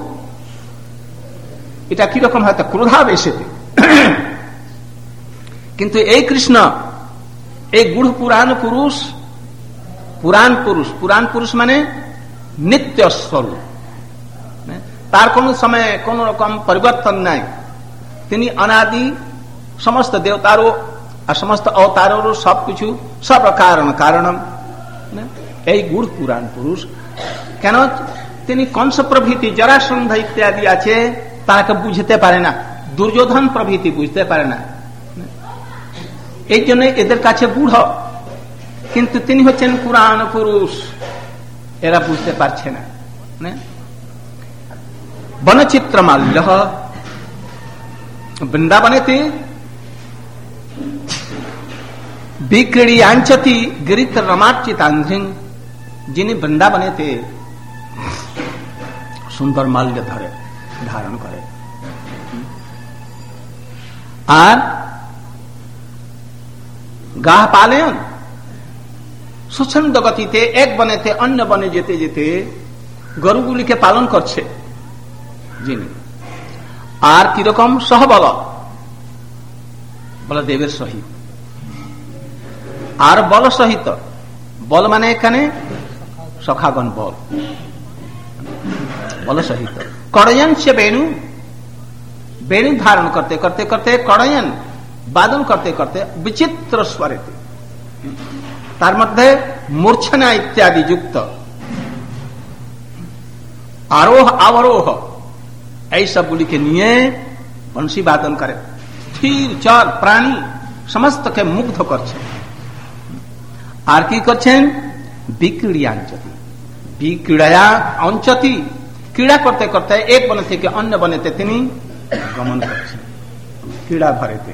E: এটা কিরকম হয়তো ক্রোধাবেশেতে, কিন্তু এই কৃষ্ণ এই গুড় পুরাণ পুরুষ, পুরাণ পুরুষ মানে নিত্য স্বরূপ, তার কোন সময় কোন রকম পরিবর্তন নাই। তিনি অনাদি, সমস্ত দেবতারও আর সমস্ত অবতারেরও সবকিছু সব কারণম। এই গুড় পুরাণ পুরুষ কেন? তিনি কংস প্রভৃতি, জরাসন্ধ ইত্যাদি আছে, তাকে বুঝতে পারে না, দুর্যোধন প্রভৃতি বুঝতে পারে না, এই জন্য এদের কাছে গুড়। কিন্তু তিনি হচ্ছেন পুরাণ পুরুষ, এরা বুঝতে পারছে না। বনচিত্রমাল্য বৃন্দাবনেতে বিক্রিয়াঞ্চতি গিরিত রমার্চিতান্ধ্রিং, যিনি বৃন্দাবনেতে সুন্দর মাল্য ধরে ধারণ করে, আর গাহ পালয়ন সুছন্দ গতিতে এক বনেতে অন্য বনে যেতে যেতে গরুগুলিকে পালন করছে যিনি। আর কিরকম? সহবল, বলদেবের সহিত, আর বল সহিত। বল মানে এখানে সখাগণ বল, বল সহিত। করয়ন সে বেণু, বেণু ধারণ করতে করতে করতে করয়ন বাদন করতে করতে বিচিত্র স্বরেতে, তার মধ্যে মূর্ছনা ইত্যাদি যুক্ত, আরোহ আবরোহ এই সবগুলিকে নিয়ে বংশী বাদন করে, স্থির চর প্রাণী সমস্তকে মুগ্ধ করছে। আর কি করছেন? বিক্রিয়াঞ্চতি, বিক্রিয়া অঞ্চতি, ক্রীড়া করতে করতে এক বন থেকে অন্য বনেতে তিনি গমন করছেন, ক্রীড়া ভরেতে।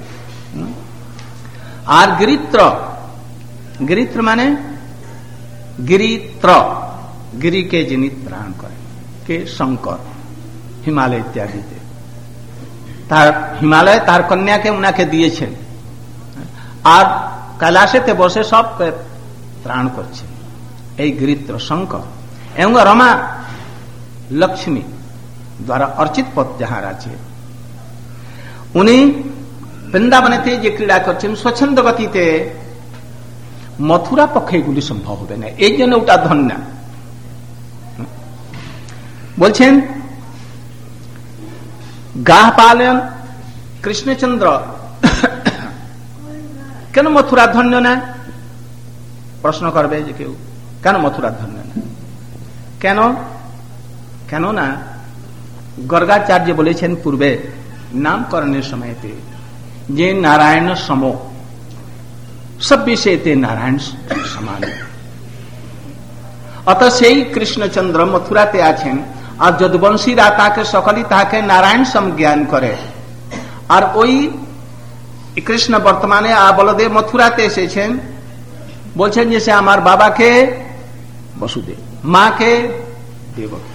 E: আর গিরিত্র, গিরিত্র মানে গিরিত্র, গিরিকে যিনি ত্রাণ করেন, কে? শঙ্কর, হিমালয় ইত্যাদিতে। তার হিমালয় তার কন্যাকে উনাকে দিয়েছেন, আর কৈলাসেতে বসে সবকে ত্রাণ করছে এই গিরিত্র শঙ্কর। এবং রমা লক্ষ্মী দ্বারা অর্চিত পদ যাহার আছে, উনি বৃন্দাবনেতে যে ক্রীড়া করছেন স্বচ্ছন্দ গতিতে, মথুরা পক্ষে এগুলি সম্ভব হবে না, এই জন্য ওটা ধন্য। বলছেন গাহ পালন কৃষ্ণচন্দ্র কেন মথুরা ধন্য না? প্রশ্ন করবে যে কেউ, কেন মথুরা ধন্য না? কেন? কেননা গর্গাচার্য বলেছেন পূর্বে নামকরণের সময়তে, যে নারায়ণ সম सब विषय थे नारायण समान। अतः से ही कृष्णचंद्र मथुराते आছেন আর যদুবংশীরা তাকে সকলেই তাকে নারায়ণ সম জ্ঞান করে। আর ওই কৃষ্ণ বর্তমানে বলদেব মথুরাতে এসেছেন, বলছেন যে সে আমার বাবাকে বসুদেব, মাকে দেবকী,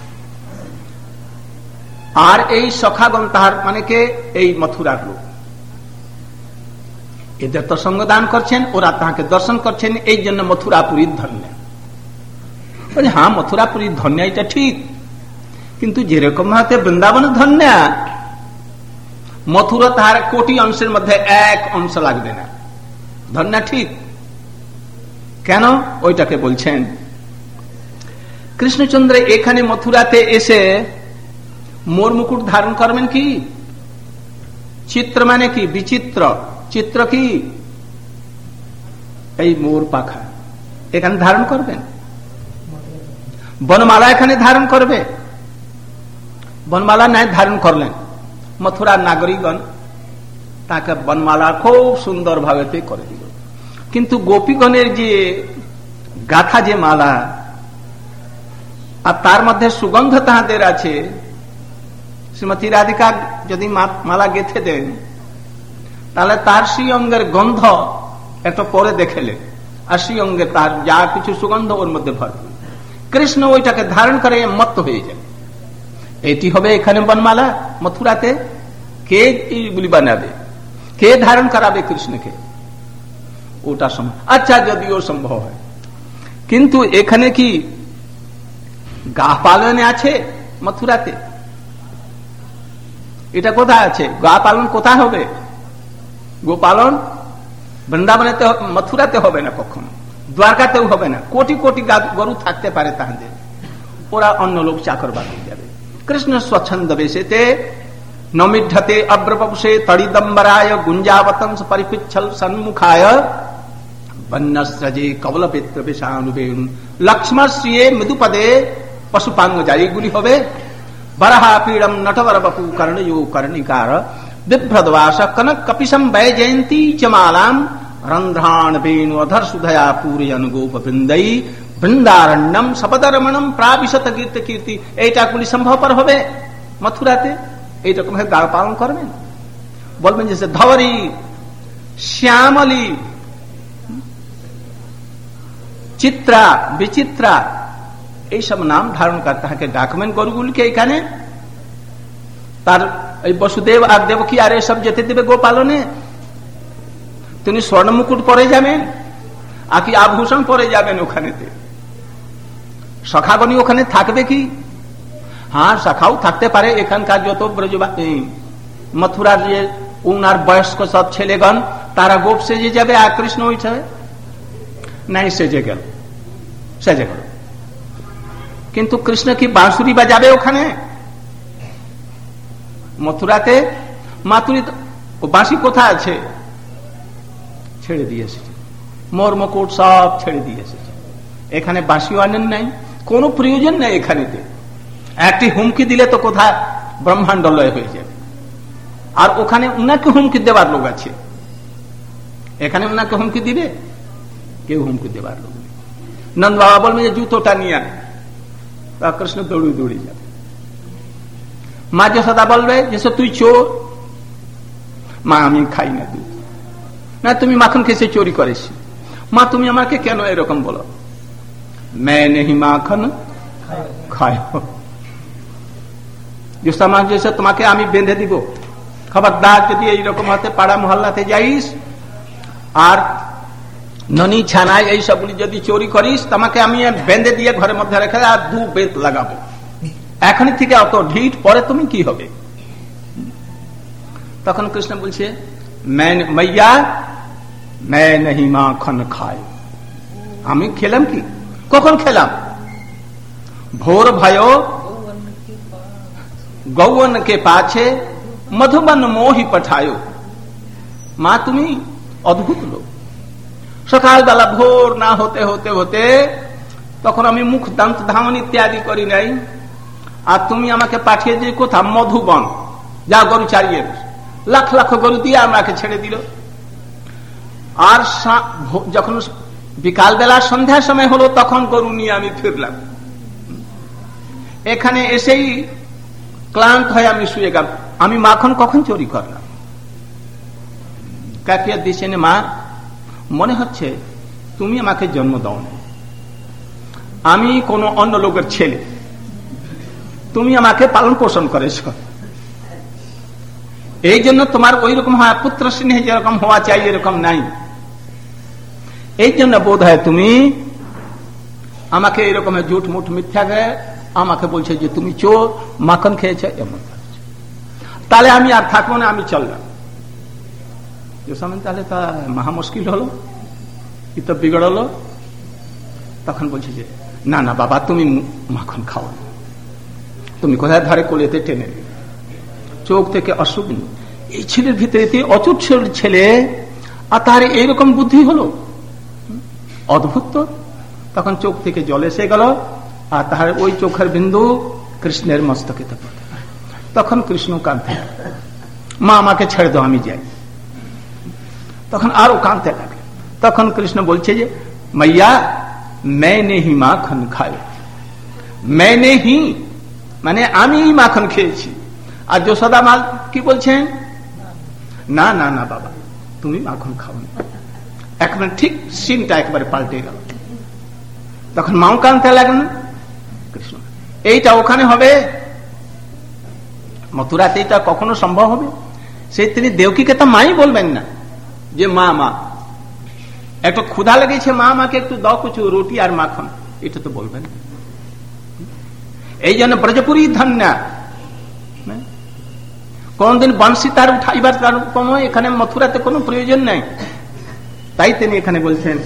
E: আর এই সখাগণ তাহার মানে কে এই মথুরার লোক, এদের তো সঙ্গ দান করছেন, ওরা তাহাকে দর্শন করছেন, এই জন্য মথুরাপুরীর ধন্য। হ্যাঁ মথুরাপুরীর ধন্য এটা ঠিক, কিন্তু যেরকম হাতে বৃন্দাবনের ধন্য, মথুরা তাহার কোটি অংশের মধ্যে এক অংশ লাগবে না, ধন্য ঠিক। কেন ওইটাকে বলছেন কৃষ্ণচন্দ্র এখানে মথুরাতে এসে মোর মুকুট ধারণ করবেন কি? চিত্র মানে কি? বিচিত্র। চিত্র কি? এই মোর পাখা এখানে ধারণ করবেন, বনমালা এখানে ধারণ করবে, বনমালা নাই ধারণ করলেন, মথুরার নাগরিকগণ তাকে বনমালা খুব সুন্দর ভাবে করে দিল। কিন্তু গোপীগণের যে গাথা যে মালা, আর তার মধ্যে সুগন্ধ তাহাদের আছে, শ্রীমতী রাধিকা যদি মালা গেঁথে দেন তাহলে তার সেই অঙ্গের গন্ধ একটা পরে দেখেলে, আর সেই অঙ্গে তার যা কিছু সুগন্ধ ওর মধ্যে ভরপুর। কৃষ্ণ ওইটাকে ধারণ করে মত্ত হয়ে যায়। এটি হবে এখানে বনমালা মথুরাতে। কে এইগুলি বানাবে? কে ধারণ করাবে কৃষ্ণকে? ওটা সম্ভব, আচ্ছা যদিও সম্ভব হয়, কিন্তু এখানে কি গা পালনে আছে মথুরাতে? এটা কোথায় আছে? গা পালন কোথায় হবে? গোপালন বৃন্দাবনেতে, মথুরাতে হবে না, কখনো দ্বারকাতেও হবে না। কোটি কোটি গরু থাকতে পারে তাহাদের, ওরা অন্য লোক চাকর বানিয়ে যাবে। কৃষ্ণ স্বচ্ছন্দ বেশেতে নমিঢতে অব্রপপুষে তড়িদম্বরায় গুঞ্জাবতংস পরিপিচ্ছল সন্মুখায় বন্যস্রজে কবলপেত্র বেশানুবেণু লক্ষ্মশ্রিয়ে মৃদুপদে পশুপাঙ্গ যায়। এগুলি হবে বরাহা পীড়ম নটবর বপু কর্ণয়ো কর্ণিকার বিভ্রদবাস কনক কপিশম বৈজয়ন্তী চমালাম রন্ধ্রাণ বেণু অধর সুধয়া পূরয়ন গোপ বৃন্দৈ বৃন্দারণ্যম সপদরমণম প্রাবিশত কীর্তি কীর্তি। এইটাগুলি সম্ভবপর হবে মথুরাতে। এইরকম ভাবে গাঢ় পালন করবেন, বলবেন যে ধবরী শ্যামলী চিত্রা বিচিত্রা এইসব নাম ধারণ করে তাহাকে ডাকবেন গরুগুলিকে। এখানে তার এই বসুদেব আর দেবকী আর এসব যেতে দেবে গোপালনে। তিনি স্বর্ণ মুকুট পরে যাবেন, আর কি আভূষণ পরে যাবেন ওখানেতে। সখাগণী ওখানে থাকবে কি? হ্যাঁ সখাও থাকতে পারে। এখানকার যত মথুরার যে উনার বয়স্ক সব ছেলেগণ তারা গোপ সেজে যাবে, আর কৃষ্ণ ওইটা নাই সেজে গেল, সেজে গেল। কিন্তু কৃষ্ণ কি বাঁশুরি বাজাবে ওখানে মথুরাতে? মাতুরি বাঁশি কোথায় আছে? ছেড়ে দিয়ে এসেছে, মোর মুকুট সব ছেড়ে দিয়ে এসেছে। এখানে বাঁশিও আনেন নাই, কোনো প্রয়োজন নেই এখানেতে। একটি হুমকি দিলে তো কোথায় ব্রহ্মাণ্ড লয় হয়ে যাবে। আর ওখানে উনাকে হুমকি দেবার লোক আছে, এখানে উনাকে হুমকি দিবে কেউ? হুমকি দেবার লোক নেই। নন্দ বাবা বলবে যে জুতোটা নিয়ে আন, তা কৃষ্ণ দৌড়ি দৌড়ি যাবে। মা যশোদা বলবে যে তুই চোর। মা আমি খাই না দুধ। না তুমি মাখন খেসে চুরি করিস। মা তুমি আমাকে কেন এরকম বলো? मैं नहीं মাখন খায়। যশোদা যে তোমাকে আমি বেঁধে দিব, খবরদার যদি এইরকম হাতে পাড়া মহল্লাতে যাইস আর ননি ছানায় এই সবগুলি যদি চুরি করিস, তোমাকে আমি বেঁধে দিয়ে ঘরের মধ্যে রেখে আর 2 বেত লাগাবো। এখনই থেকে অত ঢিট, পরে তুমি কি হবে? তখন কৃষ্ণ বলছে মাইয়া मैं नहीं মাখন খায়। আমি খেলাম কি? কখন খেলাম? ভোর भयो गौवन के पाछे मधुबन मोहि पठायो। মা তুমি অদ্ভুত লোক। সকালবেলা ভোর না হতে হতে হতে তখন আমি মুখ দান্ত ধামন ইত্যাদি করি নাই, আর তুমি আমাকে পাঠিয়ে দিয়ে কোথা? মধুবন। যা গরু চারিয়ে লাখ লাখ গরু দিয়ে আমাকে ছেড়ে দিল। আর যখন বিকালবেলা সন্ধ্যার সময় হলো তখন গরু নিয়ে আমি ফিরলাম। এখানে এসেই ক্লান্ত হয়ে আমি শুয়ে গেলাম। আমি মাখন কখন চুরি করলাম? কাফিয়াত দিচ্ছেন, মা মনে হচ্ছে তুমি আমাকে জন্ম দাও না, আমি কোন অন্য লোকের ছেলে, তুমি আমাকে পালন পোষণ করেছ, এই জন্য তোমার ওই রকম হওয়া পুত্র স্নেহ যেরকম হওয়া চাই এরকম নাই। এই জন্য বোধ হয় তুমি আমাকে এরকম জুট মুঠ মিথ্যা গায়ে আমাকে বলছে যে তুমি চোর, মাখন খেয়েছ, এমন। তাহলে আমি আর থাকবো না, আমি চললাম। তাহলে তা মহা মুশকিল হলো, কি তো বিগড়লো। তখন বলছে যে না না বাবা, তুমি মাখন খাও, তুমি কোথায় ধারে কোলেতে টেনে চোখ থেকে অসুখ। এই ছেলের ভিতরে অচুট ছেলে, আর তার এইরকম বুদ্ধি হলো, অদ্ভুত তো। তখন চোখ থেকে জল এসে গেল, আর তাহার ওই চোখের বিন্দু কৃষ্ণের মস্তকে পড়ে। তখন কৃষ্ণ কাঁদতে, মা আমাকে ছেড়ে দাও, আমি যাই। তখন আরো কাঁদতে লাগে। তখন কৃষ্ণ বলছে যে मैया मैंने ही माखन खाया, मैंने ही মানে আমি মাখন খেয়েছি। আর যশোদা মা কি বলছেন, না না না বাবা, তুমি মাখন খাও না। একবার ঠিক সিনটা একবারে পাল্টে গেল। তখন মাও কাঁদতে লাগলেন। কৃষ্ণ এইটা ওখানে হবে, মথুরাতে এটা কখনো সম্ভব হবে? সেই তিনি দেবকীকে তো মাই বলবেন না যে মা মা, একটু ক্ষুধা লেগেছে, মা আমাকে একটু দাও কিছু রুটি আর মাখন, এটা তো বলবেন। এই জন্য ব্রজপুরী ধন্যা, কোনদিন বংশী তার উঠাইবার সময় এখানে মথুরাতে কোনো প্রয়োজন নাই। তাই তিনি এখানে বলছেন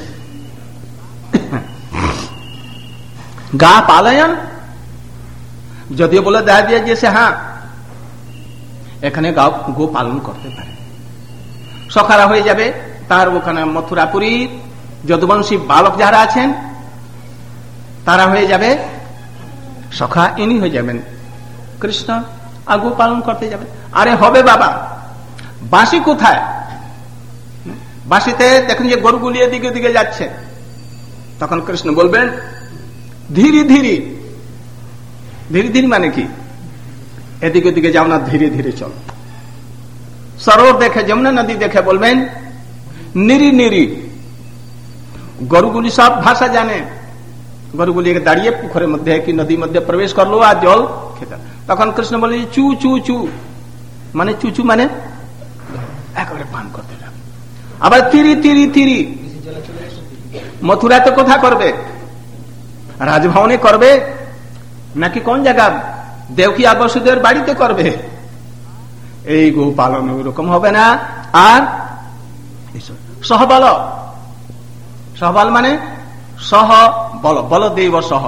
E: গা পালয়ন, যদিও বলে দেখা দিয়ে যে হ্যাঁ এখানে গো পালন করতে পারে, সখারা হয়ে যাবে। তার ওখানে মথুরাপুরী যদুবংশী বালক যারা আছেন তারা হয়ে যাবে সখা, ইনি হয়ে যাবেন কৃষ্ণ, আর গো পালন করতে যাবে। আরে হবে বাবা, বাঁশি কোথায়? বাঁশিতে দেখুন যে গরুগুলি এদিকে দিকে যাচ্ছে, তখন কৃষ্ণ বলবেন ধীরে ধীরে। ধীরে ধীরে মানে কি? এদিকে ওদিকে যাও না, ধীরে ধীরে চলো। সরোবর দেখে, যমুনা নদী দেখে বলবেন নিরি নিরি। গরুগুলি সব ভাষা জানে, গরুগুলি দাঁড়িয়ে পুকুরের মধ্যে কি নদীর মধ্যে প্রবেশ করলো আর জল খেতে। তখন কৃষ্ণ বলে চু চু চু, মানে চুচু মানে একেবারে পান করতে যাবে। আবার তিরি তিরি তিরি। মথুরাতে কোথা করবে? রাজভবনে করবে নাকি কোন জায়গা দেবকী আর বসুদেবের বাড়িতে করবে? এই গো পালন ওরকম হবে না। আর সহবল, সহবল মানে সহ বল, বলদেব সহ,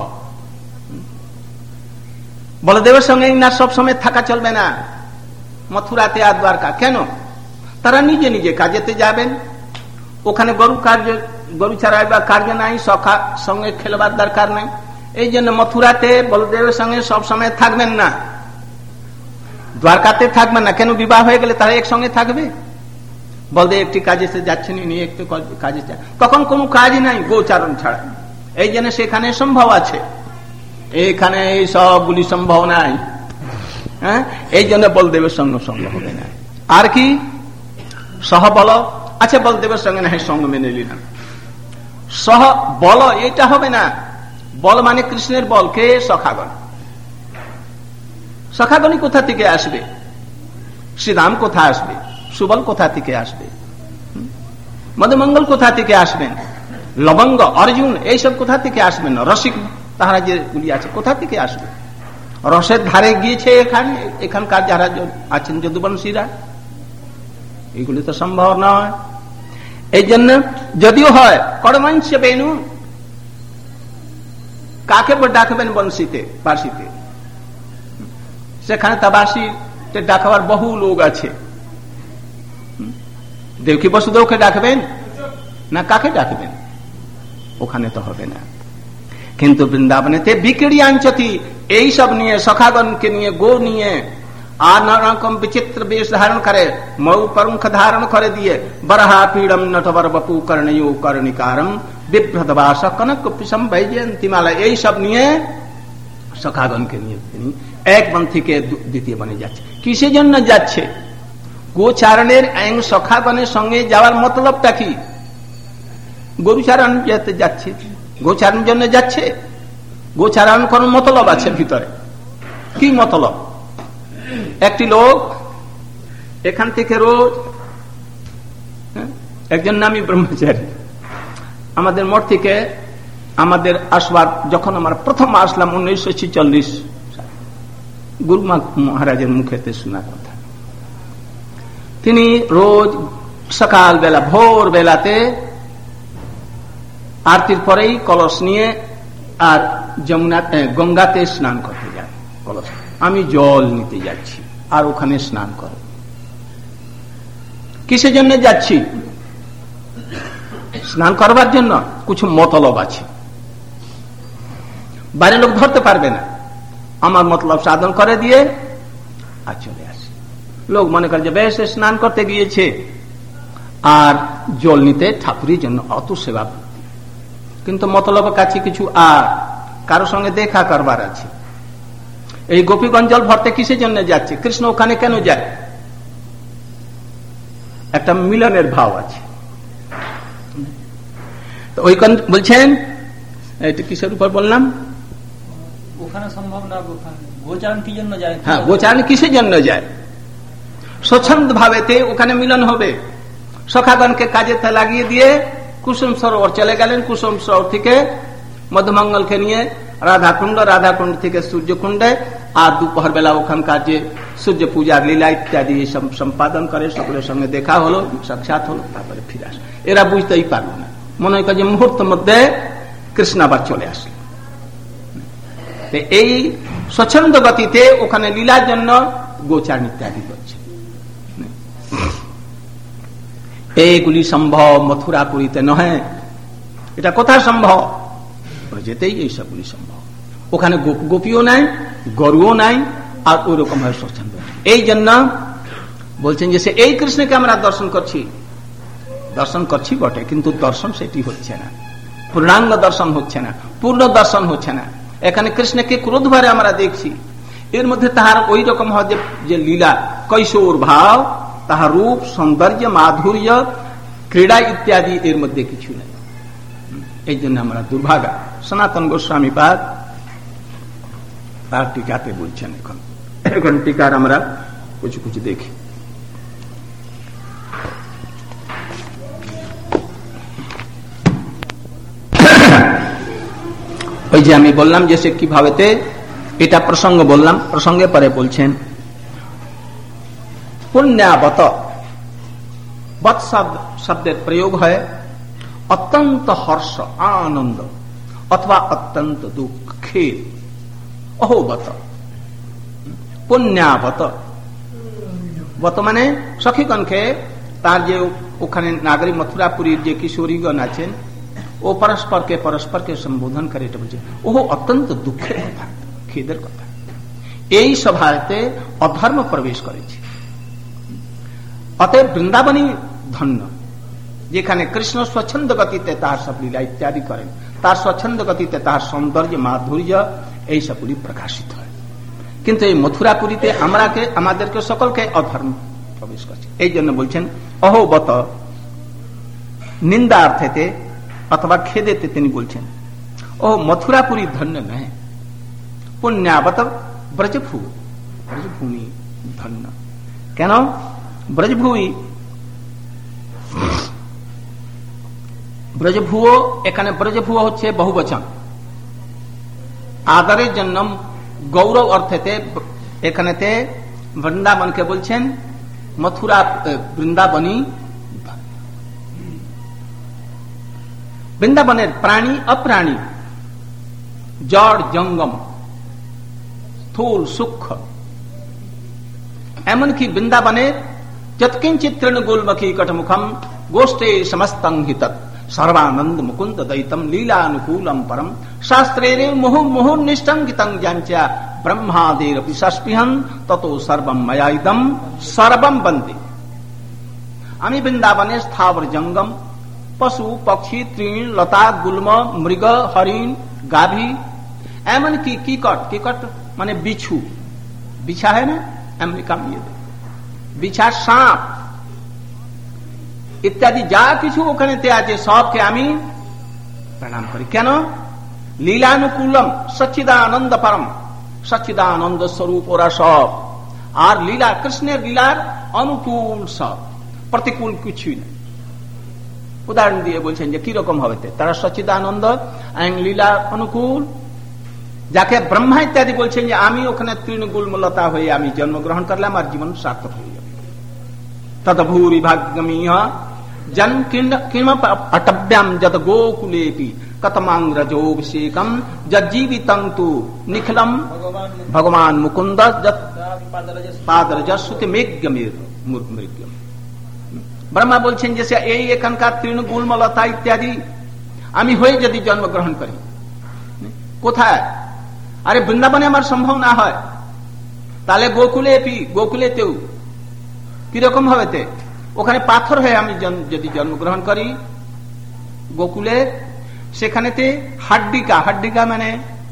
E: বলদেবের সঙ্গে না সব সময় থাকা চলবে না মথুরাতে আর দ্বারকা। কেন? তারা নিজে নিজে কাজেতে যাবেন, ওখানে গরু চড়াইবার কার্য নাই, সখা সঙ্গে খেলবার দরকার নাই। এই জন্য মথুরাতে বলদেবের সঙ্গে সব সময় থাকবেন না, দ্বারকাতে থাকবেন না। কেন? বিবাহ হয়ে গেলে তারা একসঙ্গে থাকবে। বলদেব একটি কাজে যাচ্ছেন, ইনি একটু কাজে যান, তখন কোনো কাজ নাই গোচারণ ছাড়া। এই জন্য সেখানে সম্ভব আছে, এখানে এই সবগুলি সম্ভব নাই। হ্যাঁ, এই জন্য বলদেবের সঙ্গে সঙ্গ হবে না। আর কি সহ বল, আচ্ছা বলদেবের সঙ্গে না সঙ্গ মেনে নিলাম, সহ বল এটা হবে না। বল মানে কৃষ্ণের বল, কে? সখাগণ। সখাগণই কোথা থেকে আসবে? শ্রীরাম কোথা আসবে? সুবল কোথা থেকে আসবে? মধুমঙ্গল কোথা থেকে আসবেন? লবঙ্গ, অর্জুন এইসব কোথা থেকে আসবেন? রসিক তাহারা যে গুলি আছে কোথা থেকে আসবে? রসের ধারে গিয়েছে এখানকার যারা আছেন যদুবংশীরা, এইগুলি তো সম্ভব নয়। এই জন্য যদিও হয় কর্মাংশ বেনু, কাকে ডাকবেন? বংশীতে, বাঁশিতে। সেখানে তা বাঁশিতে ডাকাবার বহু লোক আছে। দেবকী বসুদেবকে ডাকবেন না কাকে ডাকবেন? ওখানে তো হবে না। কিন্তু বৃন্দাবনেতে বিক্রিয়াঞ্চতি এইসব নিয়ে, সখাগণকে নিয়ে, গো নিয়ে, আর নানা রকম বিচিত্র বেশ ধারণ করে, মৌ পরুঙ্খ ধারণ করে দিয়ে, বরহা পীড়ম নটবর বপু কর্ণয়ু কর্ণিকারম বিভ্রত বাস কনক পিসম বৈজয়ন্তীমালা, এই সব নিয়ে সখাগণকে নিয়ে তিনি এক বন থেকে দ্বিতীয় বনে যাচ্ছে। কিসের জন্য যাচ্ছে? গোচারণের সখাগণের সঙ্গে যাওয়ার মতলবটা কি? গরুচারণ যেতে যাচ্ছে, গোচারণের জন্য যাচ্ছে। গোচারণ কোন মতলব আছে ভিতরে? কি মতলব? একটি লোক এখান থেকে রোজ, একজন নামী ব্রহ্মচারী আমাদের মঠ থেকে আমাদের আসবার, যখন আমরা প্রথম আসলাম 1946 গুরুমা মহারাজের মুখেতে শোনা কথা, তিনি রোজ সকাল বেলা ভোর বেলাতে আরতির পরেই কলস নিয়ে আর যমুনাতে গঙ্গাতে স্নান করতে যায়। কলস, আমি জল নিতে যাচ্ছি আর ওখানে স্নান করো। কিসের জন্য যাচ্ছি? স্নান করবার জন্য। কিছু মতলব আছে, বাইরে লোক ধরতে পারবে না। আমার মতলব সাধন করে দিয়ে আর চলে আসে। লোক মনে করে যে বেশ স্নান করতে গিয়েছে আর জল নিতে ঠাকুরের জন্য অত সেবা, কিন্তু মতলবের কাছে কিছু আর কারোর সঙ্গে দেখা করবার আছে। এই গোপীগঞ্জ জল ভরতে কিসের জন্য যাচ্ছে? কৃষ্ণ ওখানে কেন যায়? একটা মিলনের ভাব আছে। ওই বলছেন এটা কিসের উপর বললাম?
D: ওখানে সম্ভব না, গোচারণ কি জন্য যায়?
E: হ্যাঁ, গোচারণ কিসের জন্য যায়? স্বচ্ছন্দ ভাবেতে ওখানে মিলন হবে। সখাগণকে কাজে লাগিয়ে দিয়ে কুসুম সরোবর চলে গেলেন। কুসুম সরোবর থেকে মধুমঙ্গলকে নিয়ে রাধাকুণ্ড, রাধাকুণ্ড থেকে সূর্যকুণ্ডে, আর দুপুর বেলা ওখানকার যে সূর্য পূজার লীলা ইত্যাদি সম্পাদন করে, সকলের সঙ্গে দেখা হলো, সাক্ষাৎ হলো, তারপরে ফিরে আসে। এরা বুঝতেই পারলো না, মনে হয় যে মুহূর্তের মধ্যে কৃষ্ণ আবার চলে আসলো। এই স্বচ্ছন্দ গতিতে ওখানে লীলার জন্য গোচারণ ইত্যাদি করছে। এইগুলি সম্ভব মথুরাপুরীতে নয়। এটা কোথায় সম্ভব? যেতেই এই সবগুলি সম্ভব। ওখানে গোপীও নাই, গরুও নাই, আর ওই রকম ভাবে স্বচ্ছন্দ। এই জন্য বলছেন যে এই কৃষ্ণকে আমরা দর্শন করছি বটে, কিন্তু দর্শন সেটি হচ্ছে না, পূর্ণাঙ্গ দর্শন হচ্ছে না, পূর্ণ দর্শন হচ্ছে না। এখানে কৃষ্ণকে ক্রোধ ভারে আমরা দেখছি, এর মধ্যে তাহার ওই রকম হয় যে লীলা, কৈশোর ভাব, তাহার রূপ, সৌন্দর্য, মাধুর্য, ক্রীড়া ইত্যাদি এর মধ্যে কিছু নেই। এই জন্য আমরা দুর্ভাগা। সনাতন গোস্বামী পাদ তার টিকাতে বলছেন। এখন টিকার আমরা কিছু কিছু দেখি। ওই যে আমি বললাম যে সে কিভাবে, এটা প্রসঙ্গ বললাম, প্রসঙ্গে পরে বলছেন পুণ্যাবত। বৎ শব্দের প্রয়োগ হয় অত্যন্ত হর্ষ, আনন্দ, অথবা অত্যন্ত দুঃখের। অহোবত, পুণ্যাবত। বত মানে সখীগণকে, তার যে ওখানে নাগরিক মথুরাপুরীর যে কিশোরীগণ আছেন, ও পরস্পরকে সম্বোধন করে। এটা বলছে ওহ অত্যন্ত দুঃখের কথা, খেদের কথা। এই সভাতে অধর্ম প্রবেশ করেছে। অতএব বৃন্দাবনী ধন্য, যেখানে কৃষ্ণ স্বচ্ছন্দ গতিতে তাহার সব লীলা ইত্যাদি করেন, তার স্বচ্ছন্দ গতিতে তাহার সৌন্দর্য, মাধুর্য এই সবগুলি প্রকাশিত হয়। কিন্তু এই মথুরাপুরীতে আমাদেরকে সকলকে অধর্ম প্রবেশ করছে। এই জন্য বলছেন অহোবত, নিন্দার্থেতে অথবা খেদেতে তিনি বলছেন ও মথুরাপুরী ধন্য নয়, পুণ্যাবত ব্রজভূমি ধন্য। কেন ব্রজভূমি? ব্রজভূয়, এখানে ব্রজভূয় হচ্ছে বহুবচন, আদরের জন্য গৌরব অর্থেতে। এখানেতে বৃন্দাবনকে বলছেন মথুরা বৃন্দাবনী। বৃন্দাবনের প্রাণী অপ্রাণী, জড় জঙ্গম, স্থূল সূক্ষ্ম, এমনকি বৃন্দাবনের যৎকিঞ্চিৎ তৃণগুলমুখী কটমুখম গোষ্ঠে সমস্তংহিত সর্বানন্দ মুকুন্দ দয়িতম লীলানুকূলম পরম শাস্ত্রে মুহুর্নিষ্ঠঙ্কিতং যাঞ্চ ब्रह्मादेर पिशास्पृहन ततो सर्वम मया इदम सर्वम बंदे। আমি বৃন্দাবনে স্থাবর জঙ্গম पशु पक्षी तृण लता गुल्म मृग हरिण गाभी एमन की कीकट माने बिच्छू बिछा है ना अमेरिका में बिछा सांप इत्यादि जा किछु ओखानेते आछे सबके आमी प्रणाम करी केन लीलानुकूलम सच्चिदानंद परम सच्चिदानंद स्वरूप ओरा सब और लीला कृष्णेर लीलार अनुकूल सब प्रतिकूल किछुई ना उदाहरण दिए बोलছেন যে কি রকম হবে তারা সচ্চিদানন্দ এবং লীলা অনুকূল যাকে ব্রহ্মা ইত্যাদি বলছেন যে আমি ওখানে তৃণগুল্মলতা হয়ে আমি জন্মগ্রহণ করলাম আর জীবন সার্থক হয়ে যাবে তদভূরি ভাগ্যমিহ জন কিম অটব্যাম যত গোকুলেপি কতমাংরজোভিষেকম যজ্জীবিতং তু নিখিলম ভগবান মুকুন্দ যত পাদরজস্যুতে মেঘ্যমের মৃগ্যম। ব্রহ্মা বলছেন যে এই এখানকার তৃণগুল্মলতা ইত্যাদি আমি হয়ে যদি জন্মগ্রহণ করি কোথায় আরে বৃন্দাবনে আমার সম্ভব না হয় তাহলে গোকুলেতেও কিরকম হবে ওখানে পাথর হয়ে আমি যদি জন্মগ্রহণ করি গোকুলে সেখানেতে হাড্ডিকা মানে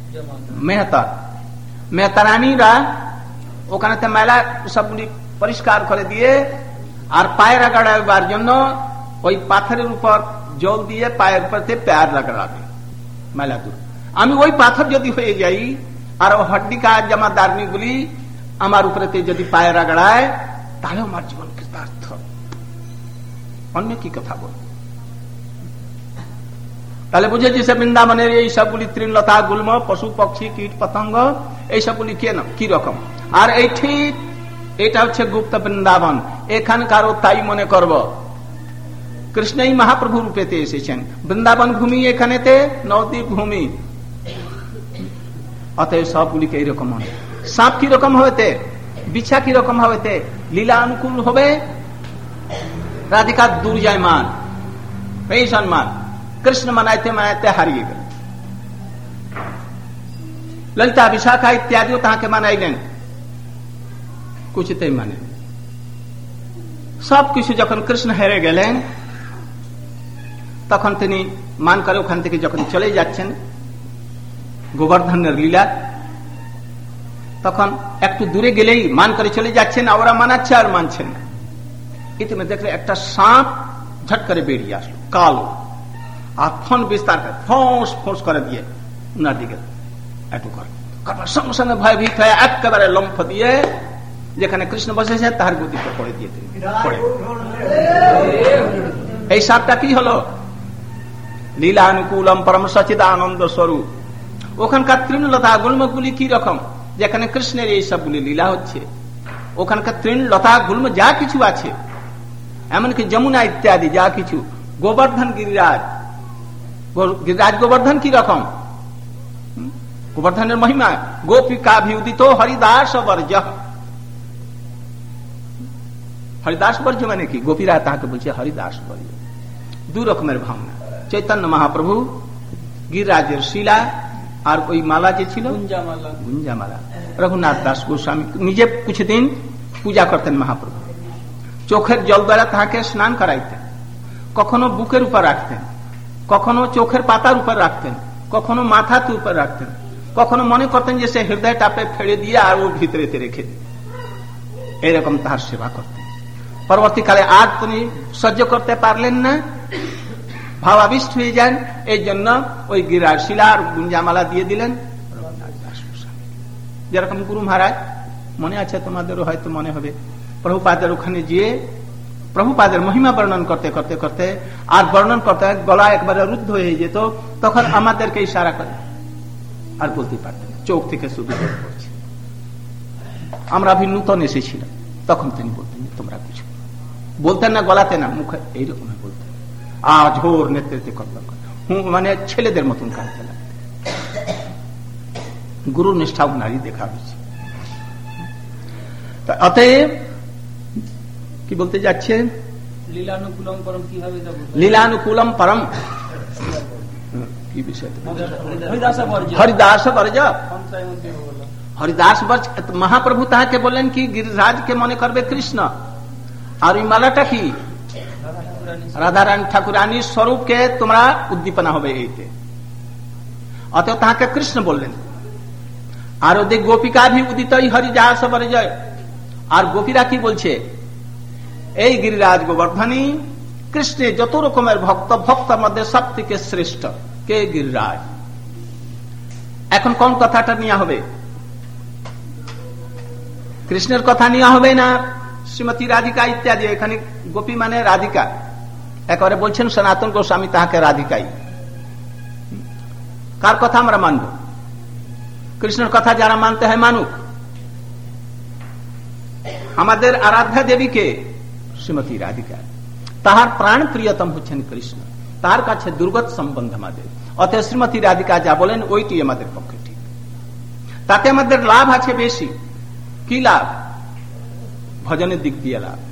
E: মেহতারানীরা ওখানেতে মেলা সবগুলি পরিষ্কার করে দিয়ে আর পায়ে রাগাড়াবার জন্য ওই পাথরের উপর জল দিয়ে পায়ের উপর প্যার রাগাড়াবে মেলা দূর আমি ওই পাথর যদি হয়ে যাই আর ও হড্ডিকা জামাদারনি গুলি আমার উপরে যদি পায়ে রাগাড়ায় তাহলে আমার জীবন কৃতার্থ অন্য কি কথা বল তাহলে বুঝেছি সে বৃন্দাবনের এই সবগুলি তৃণলতা গুল্ম পশু পক্ষী কীট পতঙ্গ এই সবগুলি কি রকম আর এই ঠিক এটা হচ্ছে গুপ্ত বৃন্দাবন এখানকারও তাই মনে করব কৃষ্ণই মহাপ্রভু রূপেতে এসেছেন বৃন্দাবন ভূমি এখানেতে নবদ্বীপ ভূমি অতএব সবগুলিকে এইরকম হবে সাপ কিরকম হবে বিছা কিরকম হবে লীলা অনুকূল হবে রাধিকা দুর্জয়মান এই সম্মান কৃষ্ণ মানাইতে মানাইতে হারিয়ে গেল ললিতা বিশাখা ইত্যাদিও তাকে মানাইলেন কুচিতেই মানে সবকিছু যখন কৃষ্ণ হেরে গেলেন তখন তিনি মান করে ওখান থেকে যখন চলে যাচ্ছেন গোবর্ধনের লীলা তখন একটু দূরে গেলেই মান করে চলে যাচ্ছেন ওরা মানাচ্ছে আর মানছেন না ইতিমধ্যে দেখলে একটা সাপ ঝট করে বেরিয়ে আসলো কালো আর ফোন বিস্তার করে ফোঁস করে দিয়ে উনার দিকে একটু করে সঙ্গে সঙ্গে ভয়ভীত হয়ে একেবারে লম্ফ দিয়ে যেখানে কৃষ্ণ বসেছে তাহার গতিতে পড়ে দিয়ে এই সাপটা কি হলো লীলা অনুকূলম পরম সচ্চিদানন্দ স্বরূপ ওখানকার তৃণলতা গুল্মগুলি কি রকম যেখানে কৃষ্ণের এই সবগুলি লীলা হচ্ছে ওখানকার তৃণলতা গুল্ম যা কিছু আছে এমনকি যমুনা ইত্যাদি যা কিছু গোবর্ধন গিরিরাজ গোবর্ধন কি রকম গোবর্ধনের মহিমা গোপিকাভিউদিত হরিদাস বর্জ হরিদাস বর্জ মানে কি গোপীরা তাকে বলছে হরিদাস বর্জ দু রকমের ভাবনা চৈতন্য মহাপ্রভু গিরিরাজের শিলা আর ওই মালা যে ছিল গুঞ্জামালা রঘুনাথ দাস গোস্বামী নিজে কিছুদিন পূজা করতেন মহাপ্রভু চোখের জল দ্বারা তাকে স্নান করাইতেন কখনো বুকের উপর রাখতেন কখনো চোখের পাতার উপর রাখতেন কখনো মাথার উপর রাখতেন কখনো মনে করতেন যে সে হৃদয় টাপে ফেলে দিয়ে আর ও ভিতরেতে রেখে দিন এইরকম তাহার সেবা করতেন পরবর্তীকালে আর তিনি সহ্য করতে পারলেন না ভাবাবিষ্ট হয়ে যান এই জন্য ওই গিরার শিলা আর গুঞ্জামালা দিয়ে দিলেন রঘুনাথ দাস গোস্বামী যেরকম গুরু মহারাজ মনে আছে তোমাদেরও হয়তো মনে হবে প্রভুপাদের ওখানে গিয়ে প্রভুপাদের মহিমা বর্ণন করতে করতে করতে আর বর্ণন করতে গলা একবারে রুদ্ধ হয়ে যেত তখন আমাদেরকে ইশারা করে আর বলতে পারতেন চোখ থেকে শুধু পড়ছে আমরা নূতন এসেছিলাম তখন তিনি বলতেন তোমরা কিছু বলতেন না গলাতে না মুখে এইরকম বলতেন ঝোর নেতৃত্বে করতেন মানে ছেলেদের মতন কাঁদতে লাগতেন গুরু নিষ্ঠা নারী দেখা হয়েছে অতএব কি বলতে যাচ্ছে
D: লীলানুকূলম পরম কিভাবে
E: লীলানুকূলম পরম কি বিষয় হরিদাস বর্জ हरिदास बर्ज महाप्रभु ताके बोलें कि गिरिराज के मने करबे कृष्ण और ई मालाटा की राधा रानी ठाकुरानी स्वरूप के तुम्हारा उद्दीपना होबे एते अतः ताके कृष्ण बोलें और ओदे गोपिका भी उदित हरिदास बरजय और गोपीरा की बोलছে এই गिरिराज गोवर्धनी कृष्ण যত রকমের ভক্ত মধ্যে সবথেকে শ্রেষ্ঠ কে गिरिराज। এখন কোন কথাটা নিয়া হবে? কৃষ্ণের কথা নিয়া হবে না শ্রীমতী রাধিকা ইত্যাদি? এখানে গোপী মানে রাধিকা, একবারে বলছেন সনাতন গোস্বামী তাহাকে রাধিকাই। কার কথা আমরা মানব? কৃষ্ণের কথা যারা মানতে হয় মানুক। আমাদের আরাধ্যা দেবীকে শ্রীমতী রাধিকা, তাহার প্রাণ প্রিয়তম হচ্ছেন কৃষ্ণ, তার কাছে দুর্গত সম্বন্ধ আমাদের। অতএব শ্রীমতী রাধিকা যা বলেন ওইটি আমাদের পক্ষে ঠিক। তাতে আমাদের লাভ আছে বেশি। কি লাভ? ভজনের দিক দিয়ে লাভ।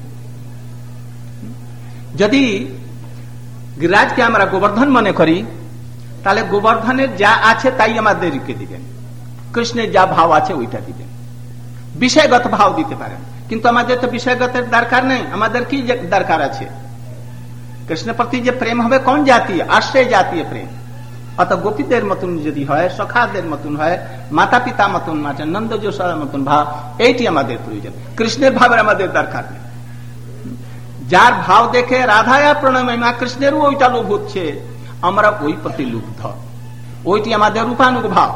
E: যদি গিরিরাজকে আমরা গোবর্ধন মনে করি তাহলে গোবর্ধনের যা আছে তাই আমাদেরকে দিবেন, কৃষ্ণের যা ভাব আছে ওইটা দিবেন। বিষয়গত ভাব দিতে পারেন, কিন্তু আমাদের তো বিষয়গতের দরকার নেই। আমাদের কি দরকার আছে? কৃষ্ণ প্রতি যে প্রেম হবে কোন জাতীয়? আশ্রয় জাতীয় প্রেম। অত গোপীদের মতন যদি হয়, সখাদের মতন হয়, মাতা পিতা মতন আছে, নন্দ যশোদার মতন ভাব, এইটি আমাদের প্রয়োজন। কৃষ্ণের ভাবের আমাদের দরকার নেই। যার ভাব দেখে রাধায়া প্রণমা কৃষ্ণেরও ওইটা লোভ হচ্ছে, আমরা ওই প্রতি লুব্ধ, ওইটি আমাদের রূপানুগ ভাব।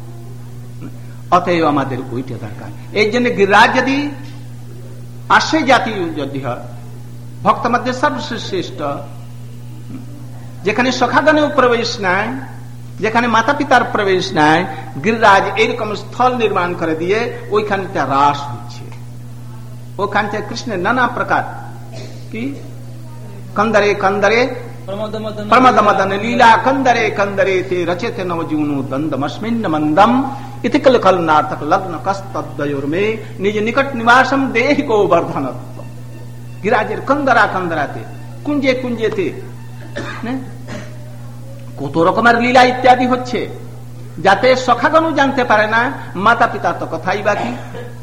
E: অতএব আমাদের ওইটা দরকার। এই জন্য গিরিরাজ যদি আশ্রয় জাতি যদি হয়, ভক্ত মধ্যে সবচেয়ে শ্রেষ্ঠ, যেখানে সখাগণেও প্রবেশ নাই, যেখানে মাতা পিতার প্রবেশ নাই, গিরিরাজ এইরকম স্থল নির্মাণ করে দিয়ে ওইখানটা রাস হচ্ছে। ওখানটা কৃষ্ণের নানা প্রকার কি कंदरे कंदरे प्रमद मदन लीला कंदरे कंदरे ते रचेते नवजूनु दंदमस्मिन्न मंदम इति कल कल नाटक लग्न कस्तद्वयोर में निज निकट निवासम देहि को वर्धनत्व। गिराजेर कंदरा कंदराते कुंजे कुंजेते কত রকমের লীলা ইত্যাদি হচ্ছে, যাতে সখাগণ জানতে পারে না, মাতা পিতা তো কথাই বাকি।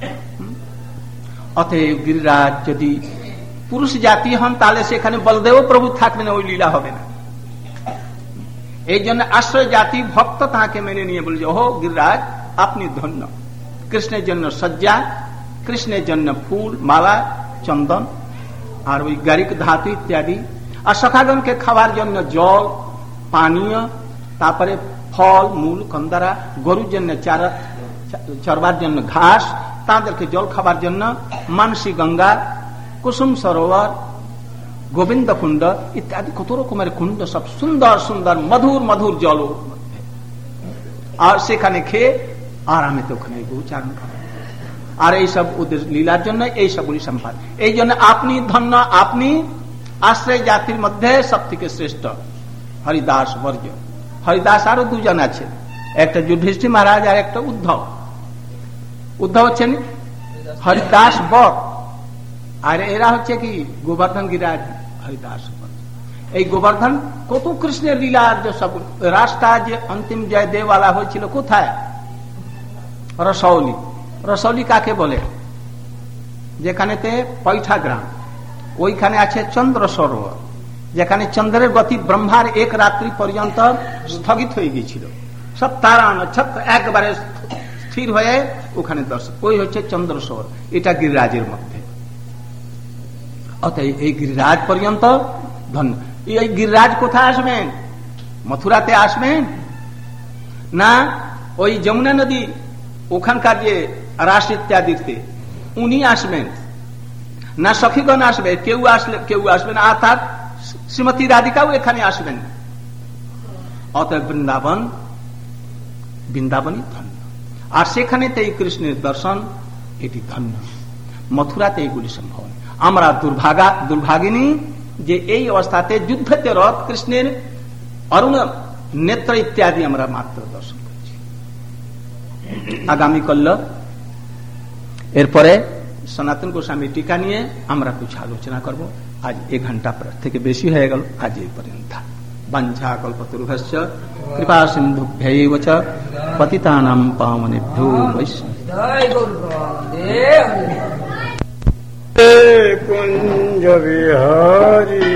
E: অতএব গিরিরাজ যদি পুরুষ জাতি হন তাহলে সেখানে বলদেব প্রভু থাকবে না, ওই লীলা হবে না। এই জন্য আশ্রয় জাতি ভক্ত তাকে মেনে নিয়ে বলছে, ওহ গিরিরাজ আপনি ধন্য। কৃষ্ণের জন্য সজ্জা, কৃষ্ণের জন্য ফুল মালা চন্দন আর ওই গারিক ধাতু ইত্যাদি, আর সখাগণকে খাওয়ার জন্য জল পানীয়, তারপরে ফল মূল কন্দরা, গরুর জন্য চারা চরবার জন্য ঘাস, তাদেরকে জল খাবার জন্য মানসী গঙ্গা, কুসুম সরোবর, গোবিন্দ কুণ্ড ইত্যাদি কত রকমের কুণ্ড, সব সুন্দর সুন্দর মধুর মধুর জল, আর সেখানে খেয়ে আরামে তো ওখানে গোচারণ করে। আর এইসব ওদের লীলার জন্য এই সবগুলি সম্পাদ। এই জন্য আপনি ধন্য, আপনি আশ্রয় জাতির মধ্যে সব থেকে শ্রেষ্ঠ। হরিদাস বর্জ, হরিদাস আরো দুজন আছে, একটা যুধিষ্ঠির মহারাজ আর একটা উদ্ধব। উদ্ধব হচ্ছেন হরিদাস বর, আর এরা হচ্ছে কি গোবর্ধন গিরিরাজ হরিদাস। এই গোবর্ধন কত কৃষ্ণের লীলার যে সব রাস্তা, যে অন্তিম জয় দেওয়ালা হয়েছিল কোথায়? রসৌলি। রসৌলি কাকে বলে? যেখানেতে পৈঠা গ্রাম, ওইখানে আছে চন্দ্র সরোবর, যেখানে চন্দ্রের গতি ব্রহ্মার এক রাত্রি পর্যন্ত স্থগিত হয়ে গিয়েছিল, সব তারা নক্ষত্র একবারে স্থির হয়ে ওখানে দর্শন, ওই হচ্ছে চন্দ্র সরোবর। এটা গিরিরাজের মধ্যে। অতএব এই গিরিরাজ পর্যন্ত ধন্য। এই গিরিরাজ কোথায় আসবেন? মথুরাতে আসবেন না ওই যমুনা নদী ওখানকার যে রাস ইত্যাদিতে উনি আসবেন না সখীগণ আসবে? কেউ আসবেন, আর তার শ্রীমতী রাধিকাও এখানে আসবেন। অতএব বৃন্দাবনই ধন্য, আর সেখানেতে এই কৃষ্ণের দর্শন, এটি ধন্য। মথুরাতে এইগুলি সম্ভব। আমরা দুর্ভাগিনী যে এই অবস্থাতে যুদ্ধতে রথ কৃষ্ণের অরুণ নেত্র ইত্যাদি আমরা মাত্র দর্শন করছি। আগামী কল্য এরপরে সনাতন গোস্বামী টিকা নিয়ে আমরা কিছু আলোচনা করব। আজ 1 ঘন্টা থেকে বেশি হয়ে গেল, আজ এই পর্যন্ত। বাঞ্ছা কল্পতরুভ্যশ্চ কৃপা সিন্ধুভ্যৈব চ পতিতানাং পাবনেভ্যো বৈষ্ণবেভ্যো
F: कुंज विहारी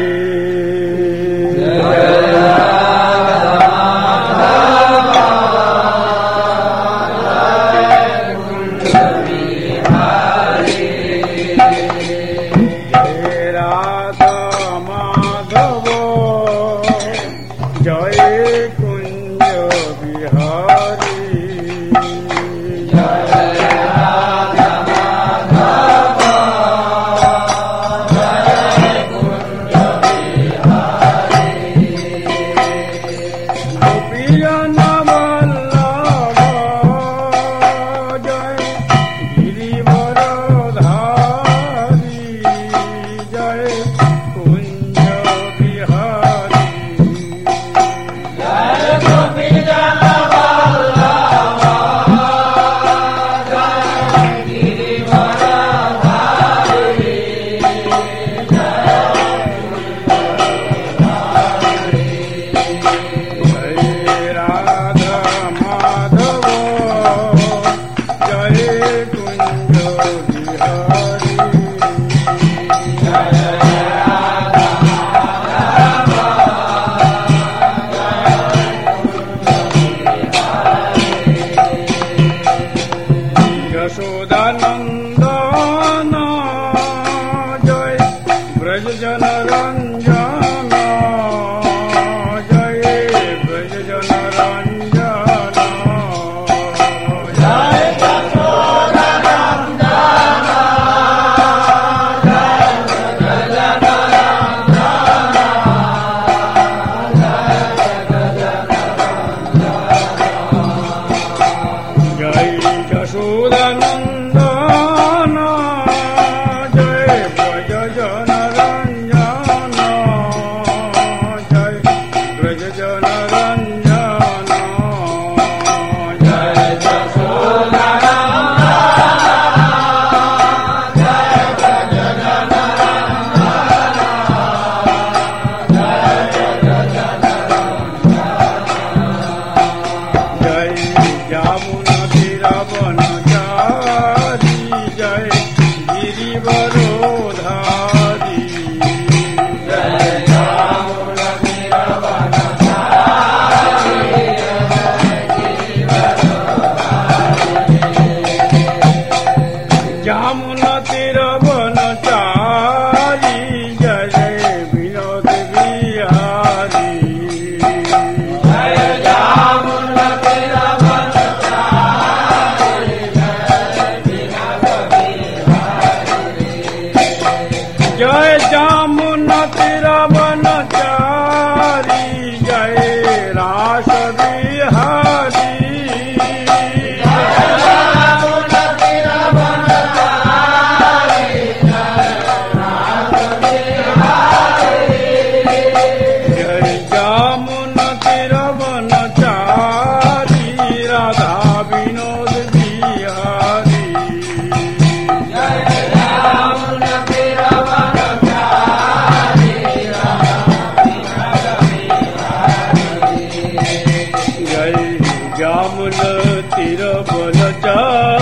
F: जामुन तिर बन